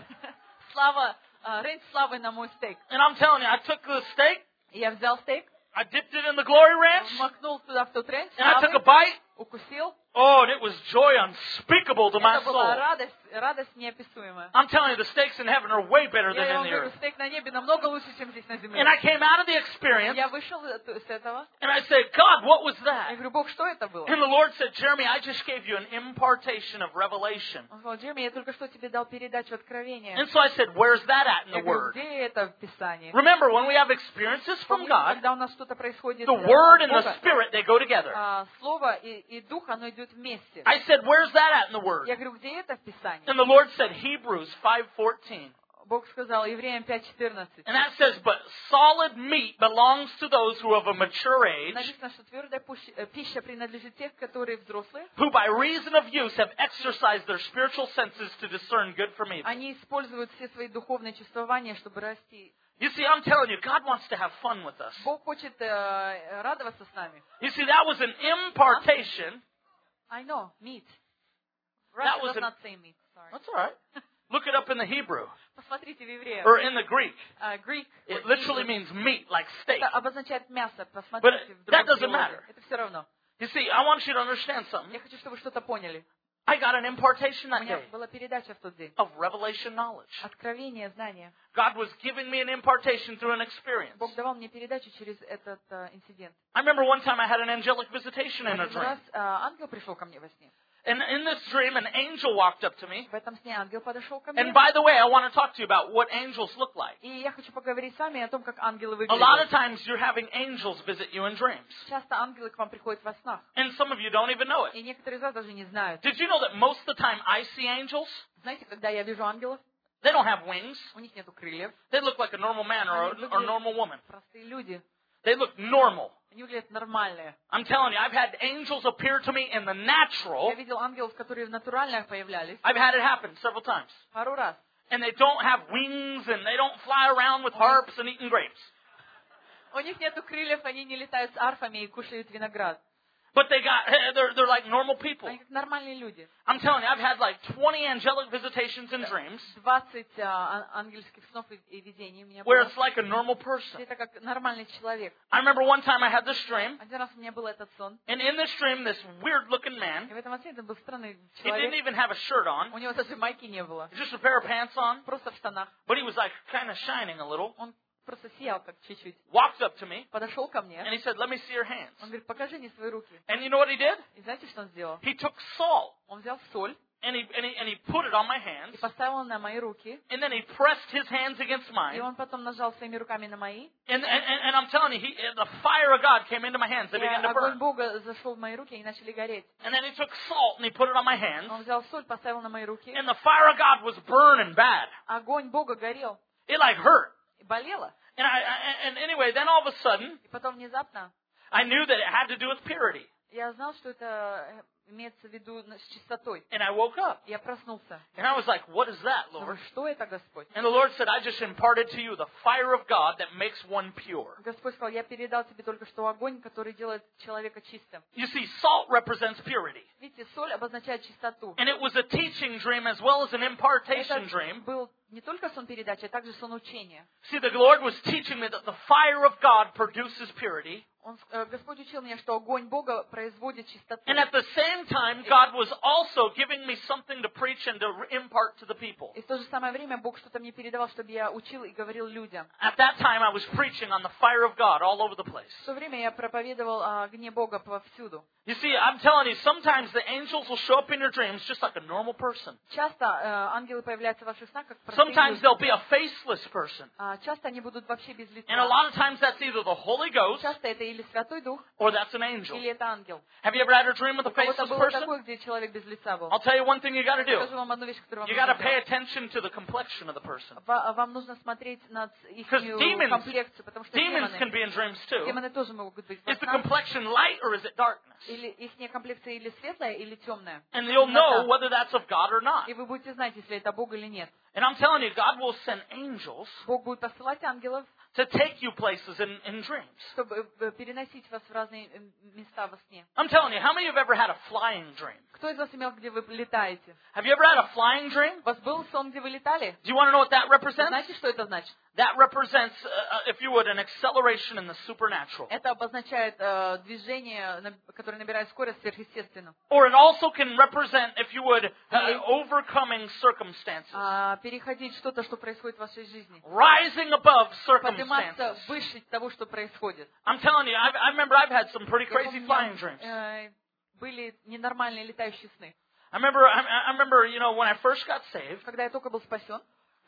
слава, рейнж славы на мой стейк. And I'm telling you, I took the steak, И я взял стейк, I dipped it in the Glory Ranch, макнул туда в тот рейнж, and I took a славы, bite. укусил. Oh, and it was joy unspeakable to my Это была soul. радость неописуемая. I'm telling you, the steaks in heaven are way better than Я in вам the говорю, earth. стейк на небе намного лучше, чем здесь на земле. And I came out of the experience, Я вышел с этого. and I said, God, what was Я that? говорю, Бог, что это было? And the Lord said, Jeremy, I just gave you an impartation of revelation. Он сказал, Джереми, я только что тебе дал передачу откровения. And so I said, where's that at in Я the говорю, Word? где это в Писании? Remember, when we have experiences from Помните, God, когда у нас что-то происходит the от Word and the Бога, Spirit, they go together. Слово и Дух, оно идет вместе. I said, where's that at in the Word? Я говорю, где это в Писании? And the Lord said, Hebrews 5:14. Бог сказал, Евреям 5:14. And that says, but solid meat belongs to those who are of a mature age, Написано, что твердая пища принадлежит тех, которые взрослые. who by reason of use have exercised their spiritual senses to discern good from evil. Они используют все свои духовные чувствования, чтобы расти. You see, I'm telling you, God wants to have fun with us. Бог хочет радоваться с нами. You see, that was an impartation. I know, meat. That Russia was does an- not say meat, sorry. That's all right. Look it up in the Hebrew Посмотрите в Евреях. or in the Greek. Greek. It literally means meat, like steak. Это обозначает мясо. Посмотрите в that другом doesn't matter. переводе. Это все равно. You see, I want you to understand something. Я хочу, чтобы вы что-то поняли. I got an impartation У that меня day была передача в тот день. of revelation knowledge. Откровение, знание. God was giving me an impartation through an experience. Бог давал мне передачу через этот инцидент. I remember one time I had an angelic visitation in a Один dream. раз ангел пришел ко мне во сне. And in this dream, an angel walked up to me. В этом сне ангел подошел ко мне. And by the way, I want to talk to you about what angels look like. И я хочу поговорить с вами о том, как ангелы A lot of выглядят. times you're having angels visit you in dreams. Часто ангелы к вам приходят во снах. And some of you don't even know it. И некоторые из вас даже не знают. Did you know that most of the time I see angels? Знаете, когда я вижу ангелов, They don't have wings. У них нету крыльев. They look like a normal man or a normal woman. Простые люди. They look normal. Они выглядят нормальные. I'm telling you, I've had angels appear to me in the natural. Я видел ангелов, которые в натуральных появлялись. I've had it happen several times. Пару раз. And they don't have wings and they don't fly around with harps and eating grapes. У них нету крыльев, они не летают с арфами и кушают виноград. But they're like normal people. Они как нормальные люди. I'm telling you, I've had like 20 angelic visitations and dreams 20 ангельских снов и видений у меня where было. it's like a normal person. Это как нормальный человек. I remember one time I had this dream, Один раз у меня был этот сон. and in this dream, this weird-looking И man, в этом сне это был странный he didn't человек. even have a shirt on, У него даже майки не было. just a pair of pants on, Просто в штанах. but he was like kind of shining a little, Он просто сиял как чуть-чуть. walked up to me, Подошел ко мне. and he said, "Let me see your hands." Он говорит, покажи мне свои руки. And you know what he did? И знаете, что он сделал? He took salt, Он взял соль and he put it on my hands, и поставил на мои руки. and then he pressed his hands against И mine, он потом нажал своими руками на мои. and I'm telling you, the fire of God came into my hands. They И began to огонь burn. Бога зашел в мои руки, и они начали гореть. And then he took salt and he put it on my hands. Он взял соль, поставил на мои руки. And the fire of God was burning bad. Огонь Бога горел. It like hurt. И болело. And anyway, then all of a sudden, И потом внезапно I knew that it had to do with purity. я знал, что это имеется в виду с чистотой. And I woke up. Я проснулся. And I was like, what is that, Думаю, Lord? что это, Господь? And the Lord said, I just imparted to you the fire of God that makes one pure. Господь сказал, я передал тебе только что огонь, который делает человека чистым. You see, salt represents purity. Видите, соль обозначает чистоту. And it was a teaching dream as well as an impartation Это dream. был не только сон передачи, а также сон учения. See, the Lord was teaching me that the fire of God produces purity. Господь учил меня, что огонь Бога производит чистоту. And at the same time, God was also giving me something to preach and to impart to the people. И в то же самое время Бог что-то мне передавал, чтобы я учил и говорил людям. At that time, I was preaching on the fire of God all over the place. В то время я проповедовал о огне Бога повсюду. You see, I'm telling you, sometimes the angels will show up in your dreams just like a normal person. Часто ангелы появляются в ваших снах как простые Sometimes люди. they'll be a faceless person. Часто они будут вообще без лица. And a lot of times that's either the Holy Ghost Часто это или Святой Дух, or that's an angel. или это ангел. Have you ever had a dream with У a кого-то faceless было person? такое, где человек без лица был. I'll tell you one thing you got to do. Скажу вам одну вещь, которую вам You got to нужно pay делать. attention to the complexion of the person. Вам нужно смотреть на их Because комплекцию, потому что demons can демоны, be in dreams too. демоны тоже могут быть во Is the снах. complexion light or is it darkness? Или их комплекция или светлая, или темная. And you'll know whether that's of God or not. И вы будете знать, если это Бог или нет. And I'm telling you, God will send angels Бог будет посылать ангелов, to take you places in dreams. чтобы переносить вас в разные места во сне. I'm telling you, how many of you have ever had a flying dream? Кто из вас имел, где вы летаете? Have you ever had a flying dream? У вас был сон, где вы летали? Do you want to know what that represents? Знаете, что это значит? That represents, if you would, an acceleration in the supernatural. Это обозначает движение, которое набирает скорость сверхъестественно. Or it also can represent, if you would, overcoming circumstances. Переходить что-то, что происходит в вашей жизни. Rising above Подниматься circumstances. выше того, что происходит. I'm telling you, I remember I've had some pretty Я crazy помню, flying dreams. Были ненормальные летающие сны. I remember, you know, when I first got saved. Когда я только был спасен,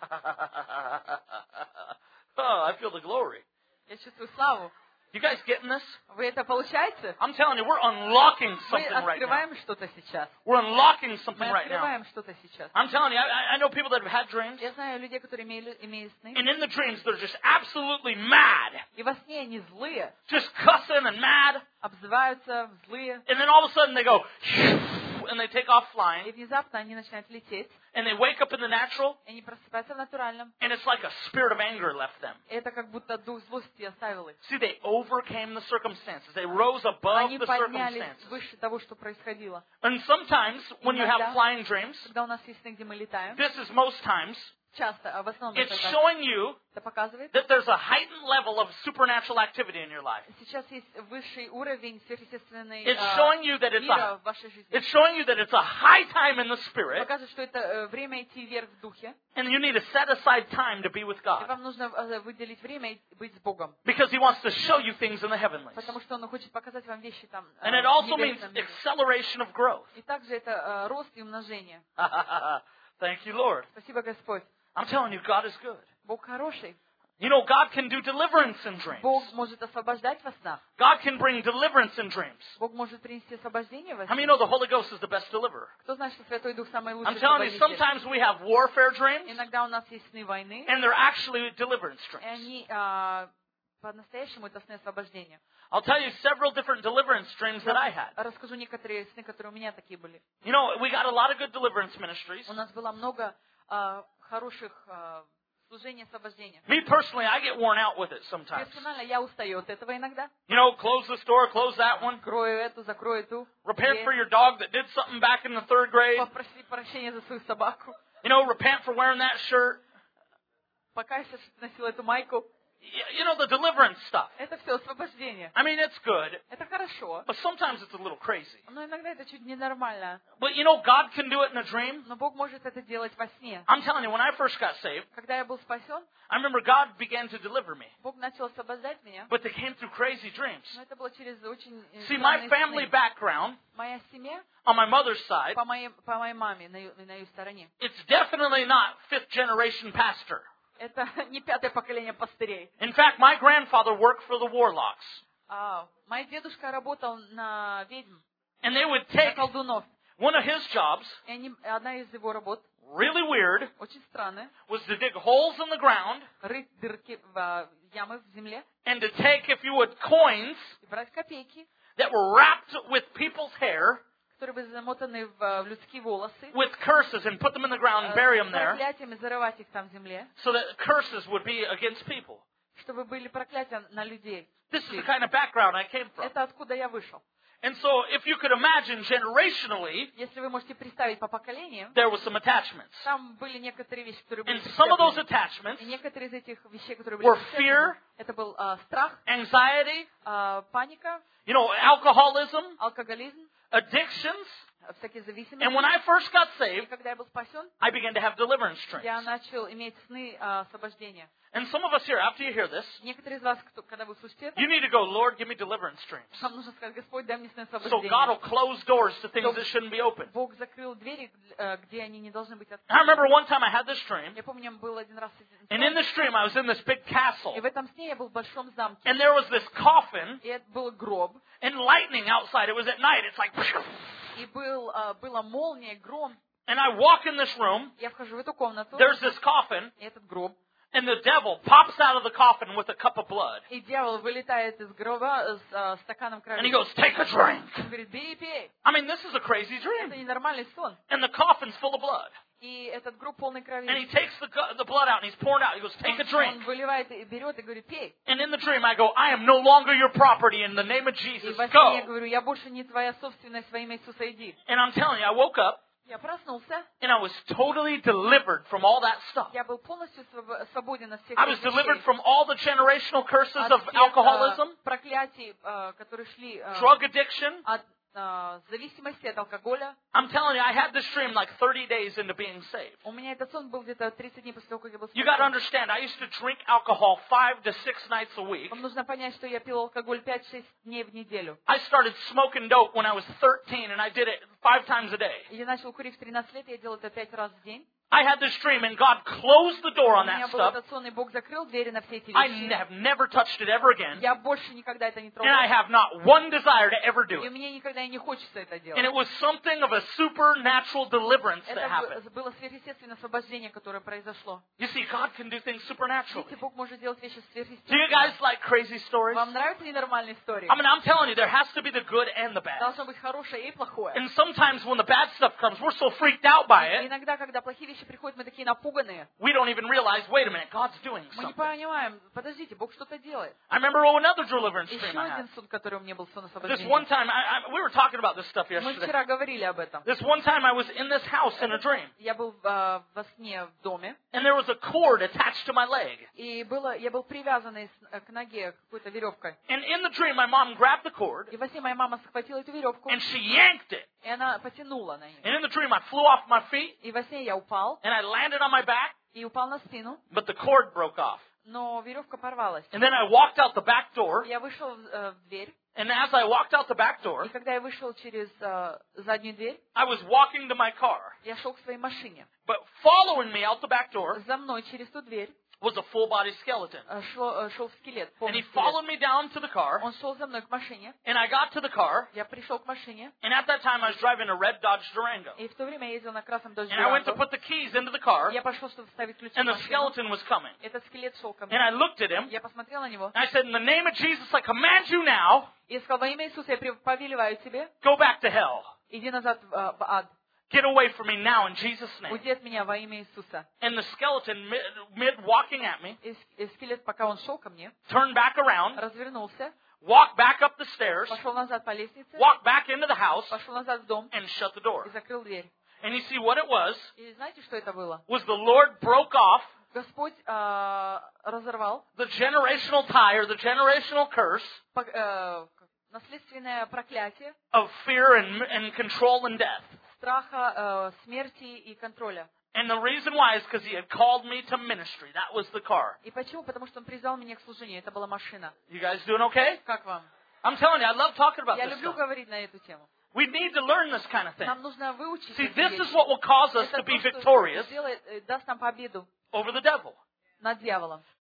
Oh, I feel the glory. я чувствую славу. You guys getting this? Вы это получаете? I'm telling you, we're unlocking Мы something right now. открываем что-то сейчас. We're unlocking Мы something right now. открываем что-то сейчас. I'm telling you, I know people that have had dreams, Я знаю людей, которые имеют сны. and in the dreams they're just absolutely mad, И во сне они злые, just cussing and mad, обзываются, злые. and then all of a sudden they go, and they take off И flying, внезапно они начинают лететь. and they wake up in the natural, И они просыпаются в натуральном. and it's like a spirit of anger left them. И это как будто дух злости оставил их. See, they overcame the circumstances. They rose above Они the поднялись circumstances. выше того, что происходило. And sometimes, when you have Иногда, flying dreams, когда у нас есть сны, где мы летаем, this is most times, часто, а в основном it's это так, showing you это показывает, that there's a heightened level of supernatural activity in your life. сейчас есть высший уровень сверхъестественной It's showing you that мира в вашей жизни. it's showing you that it's a high time in the spirit, Показывает, что это время идти вверх в духе. and you need to set aside time to be with И God, вам нужно выделить время и быть с Богом. because He wants to show you things in the heavenlies. Потому что Он хочет показать вам вещи там And it в also means небесном мире. acceleration of growth. И также это рост и умножение. Thank you, Lord. Спасибо, Господь. I'm telling you, God is good. Бог хороший. You know, God can do deliverance in dreams. Бог может освобождать во снах. God can bring deliverance in dreams. Бог может принести освобождение во How many сне. know the Holy Ghost is the best deliverer? Кто знает, что Святой Дух самый I'm лучший telling you, освободитель? sometimes we have warfare dreams, Иногда у нас есть сны войны, and they're actually deliverance и dreams. они по-настоящему это сны освобождения. I'll tell you several different deliverance dreams that I had. Расскажу некоторые сны, которые у меня такие были. You know, we got a lot of good deliverance ministries. У нас было много хороших служений освобождения. Me personally, I get worn out with it sometimes. Персонально я устаю от этого иногда. You know, close this door, close that one. Закрою эту, закрою ту. Repent for your dog that did something back in the 3rd grade. Попроси прощения за свою собаку. You know, repent for wearing that shirt. Покайся, что ты носил эту майку. You know, the deliverance stuff. Это все освобождение. I mean, it's good, Это хорошо. but sometimes it's a little crazy. Но иногда это чуть ненормально. But you know, God can do it in a dream. Но Бог может это делать во сне. I'm telling you, when I first got saved, Когда я был спасен, I remember God began to deliver me. Бог начал освобождать меня. But they came through crazy dreams. Но это было через очень See, my странные family сны. background, Моя семья on my mother's side, по моей маме на ее стороне. it's definitely not 5th generation pastor. Это не пятое поколение пастырей. In fact, my grandfather worked for the Warlocks. Мой дедушка работал на ведьм, And they would на take колдунов. one of his jobs, И одна из его работ, really weird, очень странная, was to dig holes in the ground рыть дырки в ямы в земле and to take, if you would, coins и брать копейки, that were wrapped with people's hair которые были замотаны в людские волосы, with curses and put them in the ground and bury them there проклятиями зарывать их там в земле, so that curses would be against people. чтобы были проклятия на людей. This is the kind of background I came from. Это откуда я вышел. And so if you could imagine generationally, Если вы можете представить по поколениям, there was some attachments. там были некоторые вещи, которые были And some of those прицеплены. attachments И некоторые из этих вещей, которые были were прицеплены, fear, это был страх, anxiety, паника, you know, alcoholism, алкоголизм, addictions. всякие зависимости. And when I first got И saved, когда я был спасен, I began to have deliverance dreams. я начал иметь сны освобождения. And some of us here, after you hear this, Некоторые из вас, когда вы слышите это, you need to go, Lord, give me deliverance dreams. вам нужно сказать: Господь, дай мне сны So God освобождения. will close doors to things that shouldn't be open. Бог закрыл двери, где они не должны быть I открыты. remember one time I had this dream, Я помню, был один раз and in this dream I was in this big castle, и в этом сне я был в большом замке. and there was this coffin, И это был гроб, and lightning outside. It was at night. It's like, и была молния, гром. and I walk in this room, Я вхожу в эту комнату, there's this coffin, и этот гроб, and the devil pops out of the coffin with a cup of blood. и дьявол вылетает из гроба с стаканом And he крови. goes, take a drink. Он говорит: бери, пей. I mean, this is a crazy Это dream. ненормальный сон. And the coffin's full of blood. И этот гроб полный крови. And he takes the blood out and he's pouring out. He goes, take a drink. Он выливает и берет и говорит: пей. And in the dream, I go, I am no longer your property in the name of И Jesus. во сне я Go. говорю: я больше не твоя собственность, во имя Иисуса иди. And I'm telling you, I woke up Я проснулся, and I was totally delivered from all that stuff. я был полностью свободен от всех I was этих delivered вещей. from all the generational curses От of всех, alcoholism, проклятий, которые шли drug addiction. от зависимости, от алкоголя. I'm telling you, I had this dream like 30 days into being saved. У меня этот сон был где-то 30 дней после того, как я был You got to спасен. understand, I used to drink alcohol 5 to 6 nights a week. Вам нужно понять, что я пил алкоголь 5-6 дней в неделю. I started smoking dope when I was 13, and I did it 5 times a day. Я начал курить в 13 лет, я делал это 5 раз в день. I had this dream, and God closed the door У on меня that был stuff. этот сон, и Бог закрыл двери на все эти I вещи. have never touched it ever again, Я больше никогда это не and I трогал. have not one desire to ever do И it. мне никогда и не хочется это And делать. it was something of a supernatural deliverance that Это happened. было сверхъестественное освобождение, которое произошло. You see, God can do things supernaturally. Видите, Бог может делать вещи Do you сверхъестественные. guys like crazy stories? Вам нравятся ненормальные истории? I mean, I'm telling you, there has to be the good and the bad. Должно быть хорошее и плохое. And sometimes when the bad stuff comes, we're so freaked out by И it, иногда, когда плохие вещи приходят, мы такие напуганные. we don't even realize, wait a minute, God's doing Мы не something. понимаем, подождите, Бог что-то делает. I remember another deliverance Еще dream I один had. сон, который у меня был, сон This one освобождения. time, we were talking about this stuff Мы yesterday. вчера говорили об этом. This one time I was in this house in a dream, Я был во сне в доме, and there was a cord attached to my leg. и я был привязанный к ноге какой-то веревкой. And in the dream, my mom grabbed the cord, И во сне моя мама схватила эту веревку, and she yanked it. и она потянула на нее. And in the dream, I flew off my feet, И во сне я упал, and I landed on my back, и упал на спину, but the cord broke off. но веревка порвалась. And then I walked out the back door, Я вышел в дверь, and as I walked out the back door, и когда я вышел через заднюю дверь, I was walking to my car. я шел к своей машине. But following me out the back door За мной через ту дверь was a full-body skeleton. Шел скелет, And he полный скелет. followed me down to the car, Он шел за мной к машине. and I got to the car, Я пришел к машине. and at that time I was driving a red Dodge Durango. И в то время я ездил на красном Dodge And I went to Durango. put the keys into the car, Я пошел, чтобы вставить ключи в and the машину. skeleton was coming. Этот скелет шел ко And мне. I looked at him, Я посмотрел на него and I said, in the name of Jesus, I command you now, и сказал: во имя Иисуса я повелеваю тебе, go back to hell. иди назад в ад. Get away from me now in Jesus' name. Уйди от меня во имя Иисуса. And the skeleton, mid walking at me, И скелет, пока он шел ко мне, turned back around, развернулся, walked back up the stairs, пошел назад по лестнице, walked back into the house, пошел назад в дом and shut the door. и закрыл дверь. And you see what it was И знаете, что это было? the Lord broke off Господь разорвал the generational tie or the generational curse наследственное проклятие of fear and control and death. страха, смерти и контроля. And the reason why is because he had called me to ministry. That was the car. И почему? Потому что он призвал меня к служению. Это была машина. You guys doing okay? Как вам? I'm telling you, I love talking about Я this люблю stuff. говорить на эту тему. We need to learn this kind of thing. Нам нужно выучить See, эти this вещи. is what will cause us Это to be то, что victorious даст нам победу over the devil. над дьяволом.